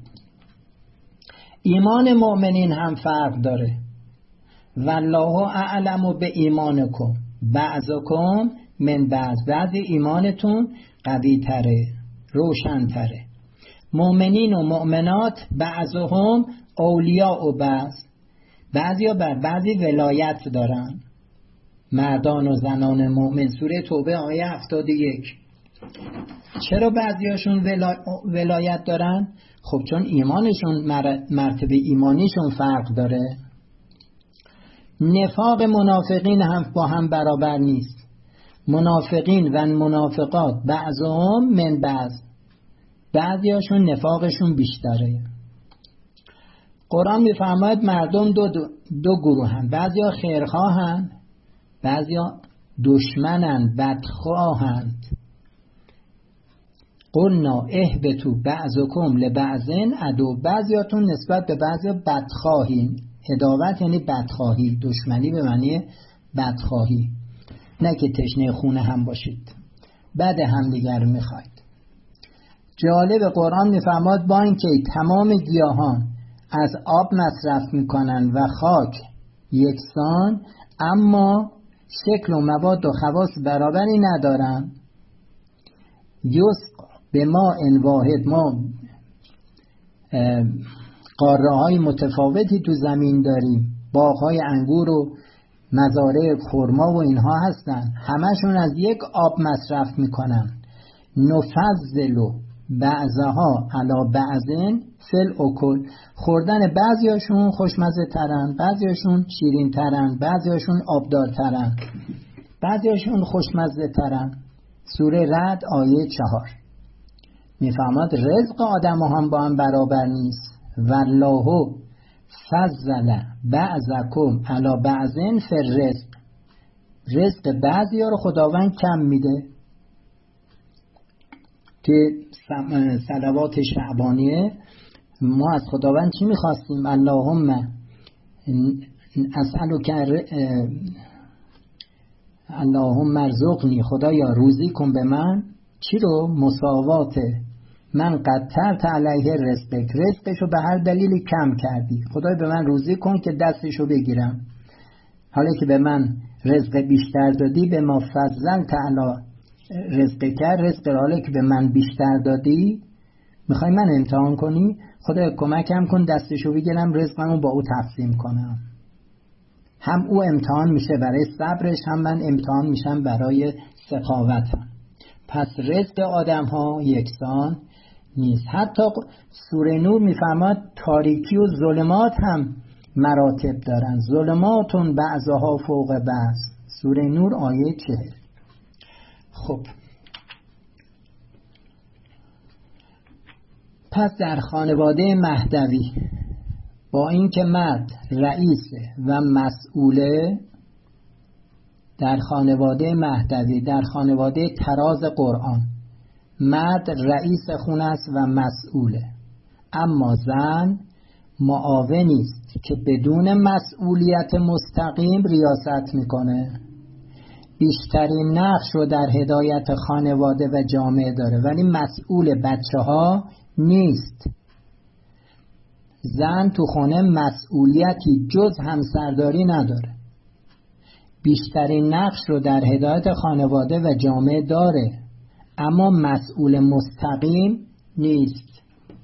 Speaker 1: ایمان مؤمنین هم فرق داره. والله اعلم به ایمانکم بعضکم من بعض، بعض ایمانتون قوی تره، روشن تره. مؤمنین و مؤمنات بعضهم اولیاء و بعض، بعضیا بر بعضی ولایت دارن. مردان و زنان مؤمن، سوره توبه آیه هفتاد و یک. چرا بعضیاشون ولا... ولایت دارن؟ خب چون ایمانشون مر... مرتبه ایمانیشون فرق داره. نفاق منافقین هم با هم برابر نیست. منافقین و منافقات بعضهم من بعض، بعضیاشون نفاقشون بیشتره. قرآن میفرماید مردم دو, دو, دو گروه هن، بعضیا خیرخواهن، بعضیا دشمنن، بدخواهند. قلنا اهبطوا بعضکم لبعضن عدو، بعضیاتون نسبت به بعضیا بدخواهین. عداوت یعنی بدخواهی، دشمنی به معنی بدخواهی، نه که تشنه خونه هم باشید، بد هم دیگر میخواید. جالب قرآن میفرماد با اینکه تمام گیاهان از آب مصرف میکنن و خاک یکسان، اما شکل و مواد و خواص برابری ندارن. یسق به ما ان واحد، ما قاره های متفاوتی تو زمین داریم، باغ های انگور و مزارع خرما و اینها هستن، همشون از یک آب مصرف میکنن. نفضل بعضها علی بعضن فل اکل، خوردن بعضیاشون خوشمزه ترن، بعضیاشون شیرین ترن، بعضیاشون آبدار ترن، بعضیاشون خوشمزه ترن. سوره رعد آیه چهار میفهمد رزق آدم هم با هم برابر نیست. والله فضل بعضکم علی بعضن فی الرزق، رزق بعضی ها رو خداوند کم میده. که صلوات شعبانیه ما از خداوند چی میخواستیم؟ اللهم اسألک اللهم ارزقنی، خدایا روزی کن به من چی رو؟ مساوات من قدرت علیه رزقک، رزقشو به هر دلیلی کم کردی، خدای به من روزی کن که دستشو بگیرم. حالا که به من رزق بیشتر دادی، به ما فضلت علی رزقک، رزق حالا که به من بیشتر دادی میخوای من امتحان کنی، خدای کمکم کن دستشو بگیرم رزقمو با او تقسیم کنم. هم او امتحان میشه برای صبرش، هم من امتحان میشم برای سخاوتم. پس رزق آدم ها یکسان نیست. حتی سوره نور میفرماد تاریکی و ظلمات هم مراتب دارن، ظلماتون بعضها فوق بعض. سوره نور آیه چهل. خب پس در خانواده مهدوی با اینکه مرد رئیسه و مسئوله، در خانواده مهدوی، در خانواده تراز قرآن، مرد رئیس خونه است و مسئوله، اما زن معاونی است که بدون مسئولیت مستقیم ریاست میکنه. بیشترین نقش رو در هدایت خانواده و جامعه داره ولی مسئول بچه ها نیست. زن تو خونه مسئولیتی جز همسرداری نداره. بیشترین نقش رو در هدایت خانواده و جامعه داره اما مسئول مستقیم نیست.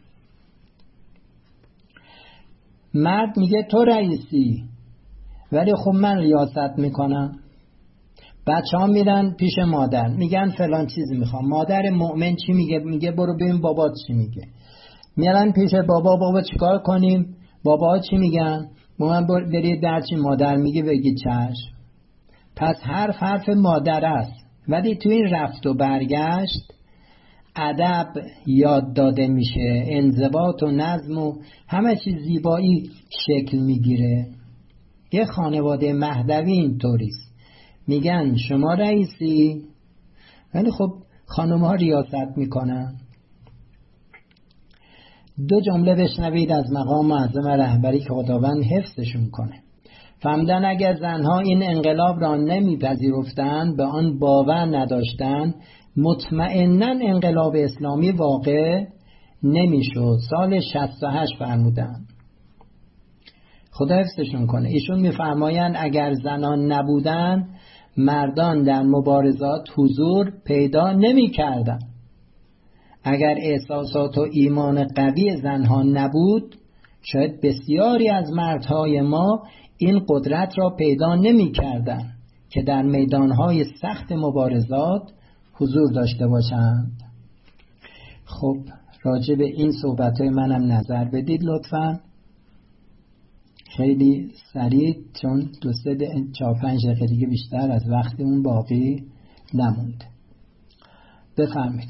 Speaker 1: مرد میگه تو رئیسی ولی خب من ریاست میکنم. بچه ها میرن پیش مادر میگن فلان چیزی میخوام، مادر مؤمن چی میگه؟ میگه برو ببین بابات چی میگه. میرن پیش بابا، بابا چیکار کنیم؟ بابا چی میگن؟ من برید درچی مادر میگه بگی چشم. پس حرف حرف مادر است ولی تو این رفت و برگشت ادب یاد داده میشه، انضباط و نظم و همه چیز زیبایی شکل میگیره. یه خانواده مهدوی اینطوریست، میگن شما رئیسی ولی خب خانم ها ریاست میکنن. دو جمله بشنوید از مقام معظم رهبری که خداوند حفظشون کنه. فهمدن اگر زنها این انقلاب را نمیپذیرفتند، به آن باور نداشتند، مطمئناً انقلاب اسلامی واقع نمیشد. سال شصت و هشت فرمودن، خدا حفظشون کنه. ایشون میفرمایند اگر زنان نبودن مردان در مبارزات حضور پیدا نمی کردن. اگر احساسات و ایمان قوی زنها نبود شاید بسیاری از مردهای ما این قدرت را پیدا نمی کردن که در میدانهای سخت مبارزات حضور داشته باشند. خب راجع به این صحبتهای منم نظر بدید لطفاً، خیلی سریع، چون دو سه چهار پنج دقیقه دیگه بیشتر از وقتمون باقی نمونده. بفرمید.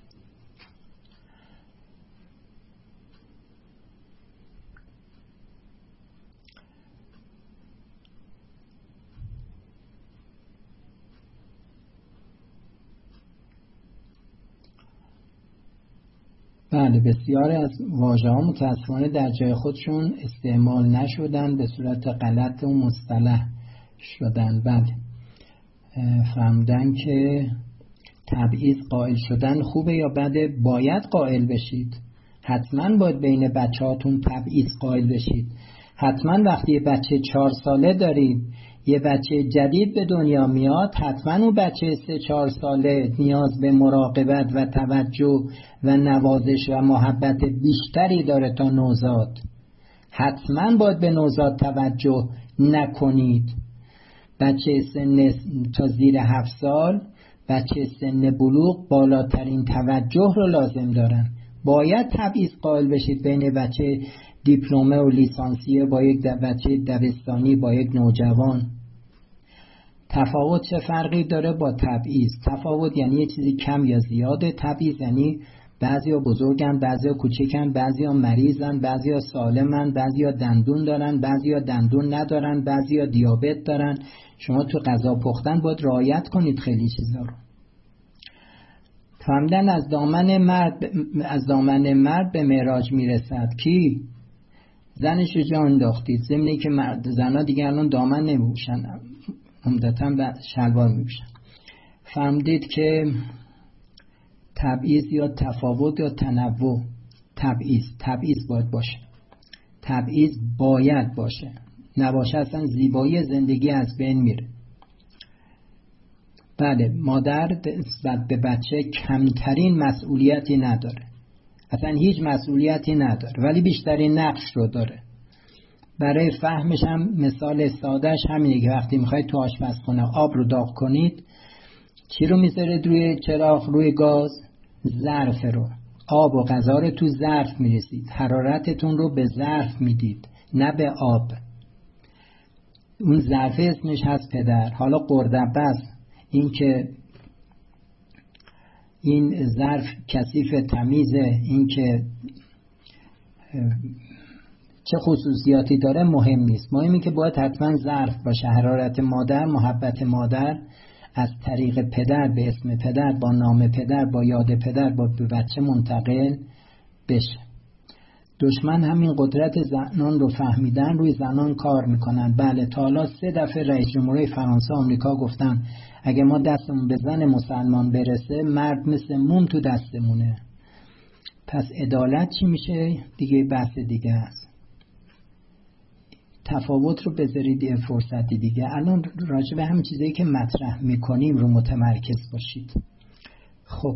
Speaker 1: بله، بسیاری از واژه‌ها متأسفانه در جای خودشون استعمال نشدن، به صورت غلط و مصطلح شدن. بله، فهمدن که تبعیض قائل شدن خوبه یا بده؟ باید قائل بشید. حتما باید بین بچه‌هاتون تبعیض قائل بشید. حتما وقتی بچه چهار ساله دارید یه بچه جدید به دنیا میاد، حتما اون بچه سه چهار ساله نیاز به مراقبت و توجه و نوازش و محبت بیشتری داره تا نوزاد. حتما باید به نوزاد توجه نکنید. بچه سن تا زیر هفت سال، بچه سن بلوغ بالاترین توجه رو لازم دارن. باید تبعیض قائل بشید بین بچه دیپلمه و لیسانسیه با یک بچه دبستانی با یک نوجوان. تفاوت چه فرقی داره با تبعیض؟ تفاوت یعنی یه چیزی کم یا زیاده. تبعیض یعنی بعضیا بزرگن، بعضیا کوچیکن، بعضیا مریضن، بعضیا سالمن، بعضیا دندون دارن، بعضیا دندون ندارن، بعضیا دیابت دارن. شما تو غذا پختن باید رعایت کنید خیلی چیزا رو. فهمیدن از دامن مرد از دامن مرد به معراج میرسد کی؟ زنش رو جا انداختید. ضمن که مرد زنا دیگه الان دامن نمیپوشن، عمدتاً بعد شلوار میپوشن. فهمیدید که تبعیض یا تفاوت یا تنوع، تبعیض تبعیض باید باشه. تبعیض باید باشه، نباشه اصلا زیبایی زندگی از بین میره. بله، مادر نسبت به بچه کمترین مسئولیتی نداره، اصلا هیچ مسئولیتی نداره، ولی بیشترین نقش رو داره. برای فهمش هم مثال سادهش همینه که وقتی میخواید تو آشپزخونه آب رو داغ کنید، چی رو میذارید روی چراغ، روی گاز؟ ظرف رو. آب و غذا رو تو ظرف میریزید، حرارتتون رو به ظرف میدید نه به آب. اون ظرف اسمش هست پدر. حالا قردبه است، این که این ظرف کثیف تمیزه، این که چه خصوصیاتی داره مهم نیست. مهمی که باید حتما ظرف باشه. حرارت مادر، محبت مادر از طریق پدر به اسم پدر، با نام پدر، با یاد پدر، با به بچه منتقل بشه. دشمن همین قدرت زنان رو فهمیدن، روی زنان کار میکنن. بله، تا حالا سه دفعه رئیس جمهوری فرانسه آمریکا گفتن اگه ما دستمون به زن مسلمان برسه، مرد مثل موم تو دستمونه. پس عدالت چی میشه؟ دیگه بحث دیگه است. تفاوت رو بذارید یه فرصتی دیگه. الان راجع به همین چیزایی که مطرح میکنیم رو متمرکز باشید. خب،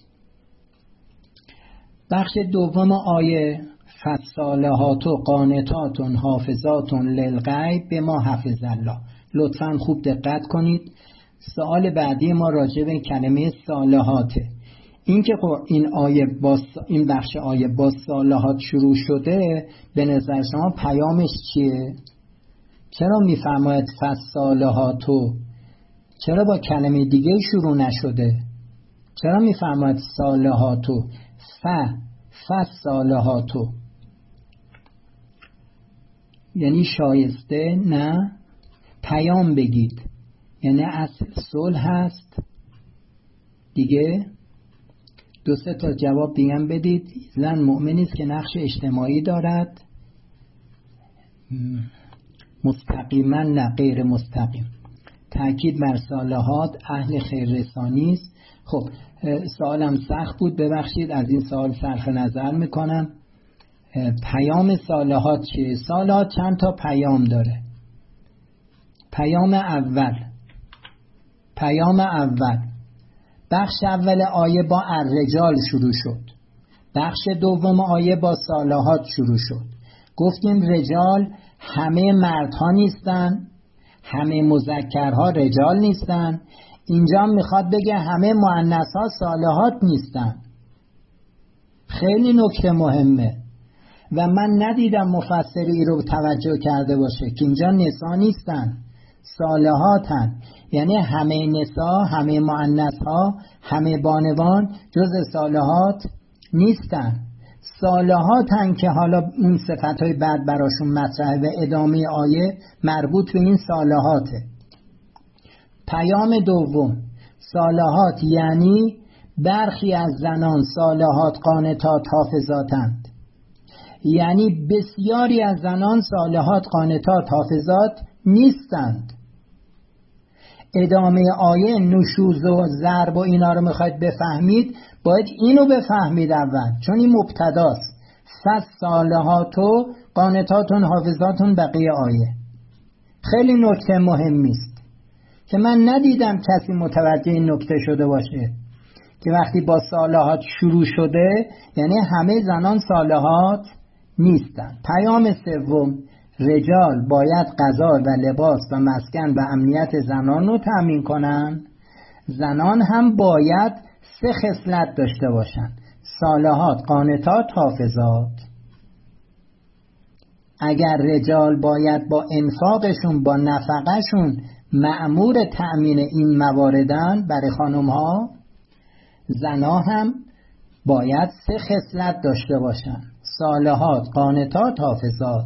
Speaker 1: بخش دوم آیه فالصالحات قانتات حافظات للغیب بما حفظ الله. لطفاً خوب دقت کنید. سوال بعدی ما راجع به کلمه صالحاته. این که این آیه با این بخش آیه با صالحات شروع شده، به نظر شما پیامش چیه؟ چرا میفرماید فالصالحاتو؟ چرا با کلمه دیگه شروع نشده؟ چرا میفرماید صالحاتو؟ ف فالصالحاتو یعنی شایسته؟ نه، پیام بگید. یعنی اصل صلح هست دیگه. دو سه تا جواب دیگه هم بدید. زن مؤمنی است که نقش اجتماعی دارد. مستقیما نه، غیر مستقیم. تأکید بر صالحات، اهل خیررسانی است. خب، سوالم سخت بود، ببخشید، از این سوال صرف نظر میکنم. پیام صالحات چیه؟ صالحات چند تا پیام داره. پیام اول پیام اول بخش اول آیه با الرجال شروع شد. بخش دوم آیه با صالحات شروع شد. گفتیم رجال همه مردها نیستن، همه مذکرها رجال نیستن. اینجا میخواد بگه همه مؤنثها صالحات نیستن. خیلی نکته مهمه و من ندیدم مفسری رو توجه کرده باشه که اینجا نسا نیستن، صالحاتن. یعنی همه نسا، همه مؤنثها، همه بانوان جز صالحات نیستن. صالحاتن که حالا اون صفتهای بعد براشون مطرحه و ادامه آیه مربوط به این صالحاته. پیام دوم، صالحات یعنی برخی از زنان صالحات قانتات حافظاتند. یعنی بسیاری از زنان صالحات قانتات حافظات نیستند. ادامه آیه نشوز و ضرب و اینا رو میخواید بفهمید، باید اینو بفهمید اول، چون این مبتداست. فالصالحات قانتات حافظات بقیه آیه. خیلی نکته مهمی است که من ندیدم کسی متوجه این نکته شده باشه که وقتی با صالحات شروع شده یعنی همه زنان صالحات نیستن. پیام سوم، رجال باید غذا و لباس و مسکن و امنیت زنان رو تأمین کنن. زنان هم باید سه خصلت داشته باشن: صالحات، قانتات، حافظات. اگر رجال باید با انفاقشون، با نفقشون مأمور تأمین این مواردن برای خانم ها، زنا هم باید سه خصلت داشته باشن: صالحات، قانتات، حافظات.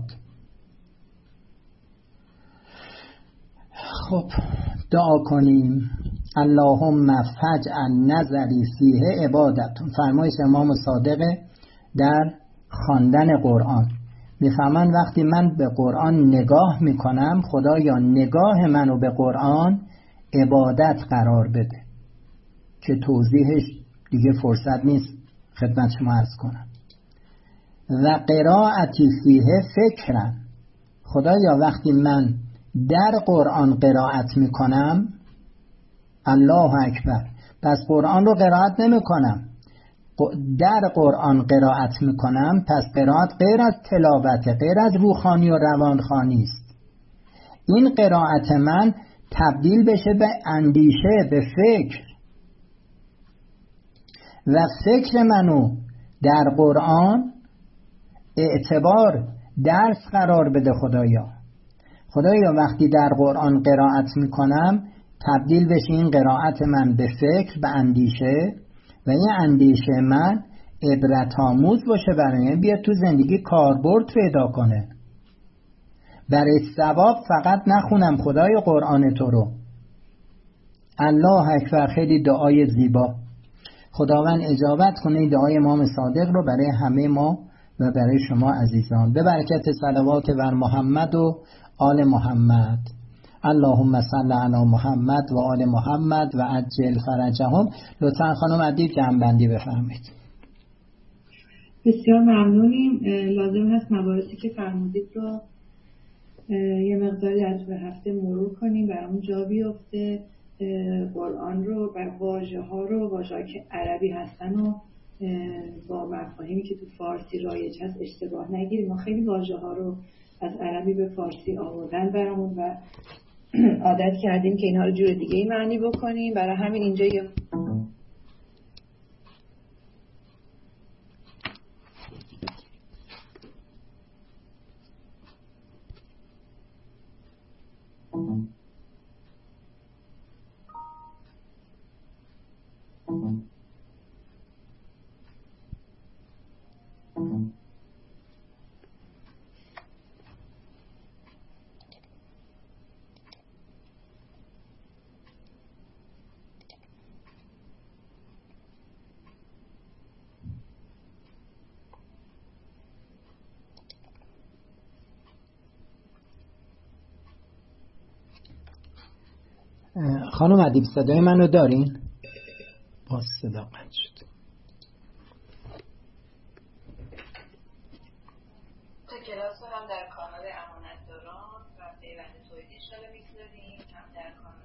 Speaker 1: خب دعا کنیم. اللهم فجعل نظری فیه عبادتون. فرمایش امام صادق در خواندن قرآن میفهمن وقتی من به قرآن نگاه میکنم خدایا نگاه منو به قرآن عبادت قرار بده، که توضیحش دیگه فرصت نیست خدمت شما عرض کنم. و قرائتی فیه فکرن. خدایا وقتی من در قرآن قرائت میکنم، الله اکبر، پس قرآن رو قرائت نمی کنم، در قرآن قرائت میکنم، پس قرائت غیر از تلاوت، غیر از روحانی و روانخوانی است. این قرائت من تبدیل بشه به اندیشه، به فکر، و فکر منو در قرآن اعتبار درس قرار بده. خدایا خدایا وقتی در قرآن قرائت میکنم تبدیل بشه این قرائت من به فکر، به اندیشه، و این اندیشه من عبرت آموز باشه برای من، بیاد تو زندگی کاربرد پیدا کنه. برای ثواب فقط نخونم خدای قرآن تو رو. الله اکبر. خیلی دعای زیبا. خداوند اجابت کنه این دعای امام صادق رو برای همه ما و برای شما عزیزان. به برکت صلوات بر محمد و آل محمد. اللهم صل علی محمد و آل محمد و عجل فرجهم. لطفا خانم ادیب جمع‌بندی بفرمایید.
Speaker 2: بسیار ممنونیم. لازم هست مباحثی که فرمودید رو یه مقداری در طول هفته مرور کنیم، برامون جا بیفته. قرآن رو بر واژه ها رو واژه‌ای که عربی هستن و با مفاهیمی که تو فارسی رایج هست اشتباه نگیریم. ما خیلی واژه ها رو از عربی به فارسی آوردن برامون و عادت کردیم که اینها رو جور دیگه ای معنی بکنیم. برای همین اینجا یه
Speaker 1: خانم ادیب صدای منو دارین؟ با صدا قطع شد.
Speaker 2: تا کلاس رو هم در کانال امانتداران و پیوند توحید انشالله میگذاریم، هم در کانال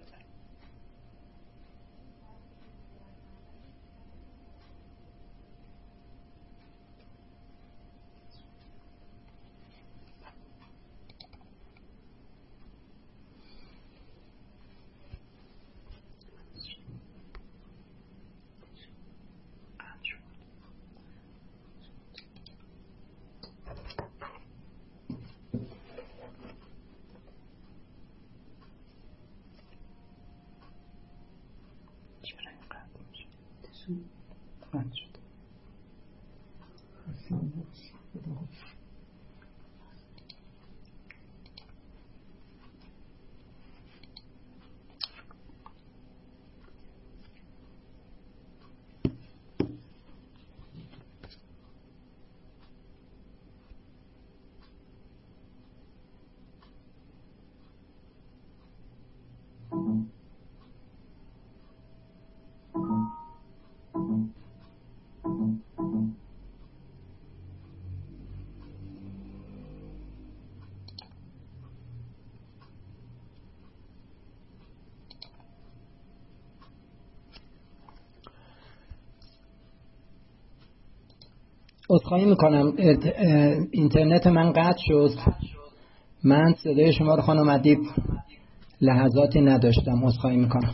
Speaker 1: عذرخواهی میکنم اینترنت من قطع شد. من صدای شما رو خانم ادیب لحظاتی نداشتم. عذرخواهی میکنم.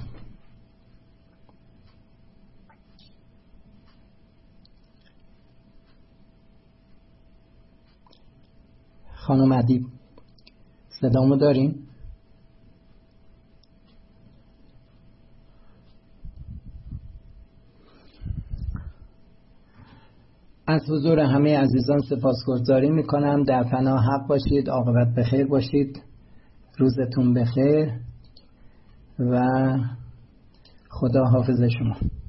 Speaker 1: خانم ادیب صدامو دارین؟ از حضور همه عزیزان سپاسگزاری میکنم. در پناه حق باشید، عاقبت بخیر باشید، روزتون بخیر و خدا حافظ شما.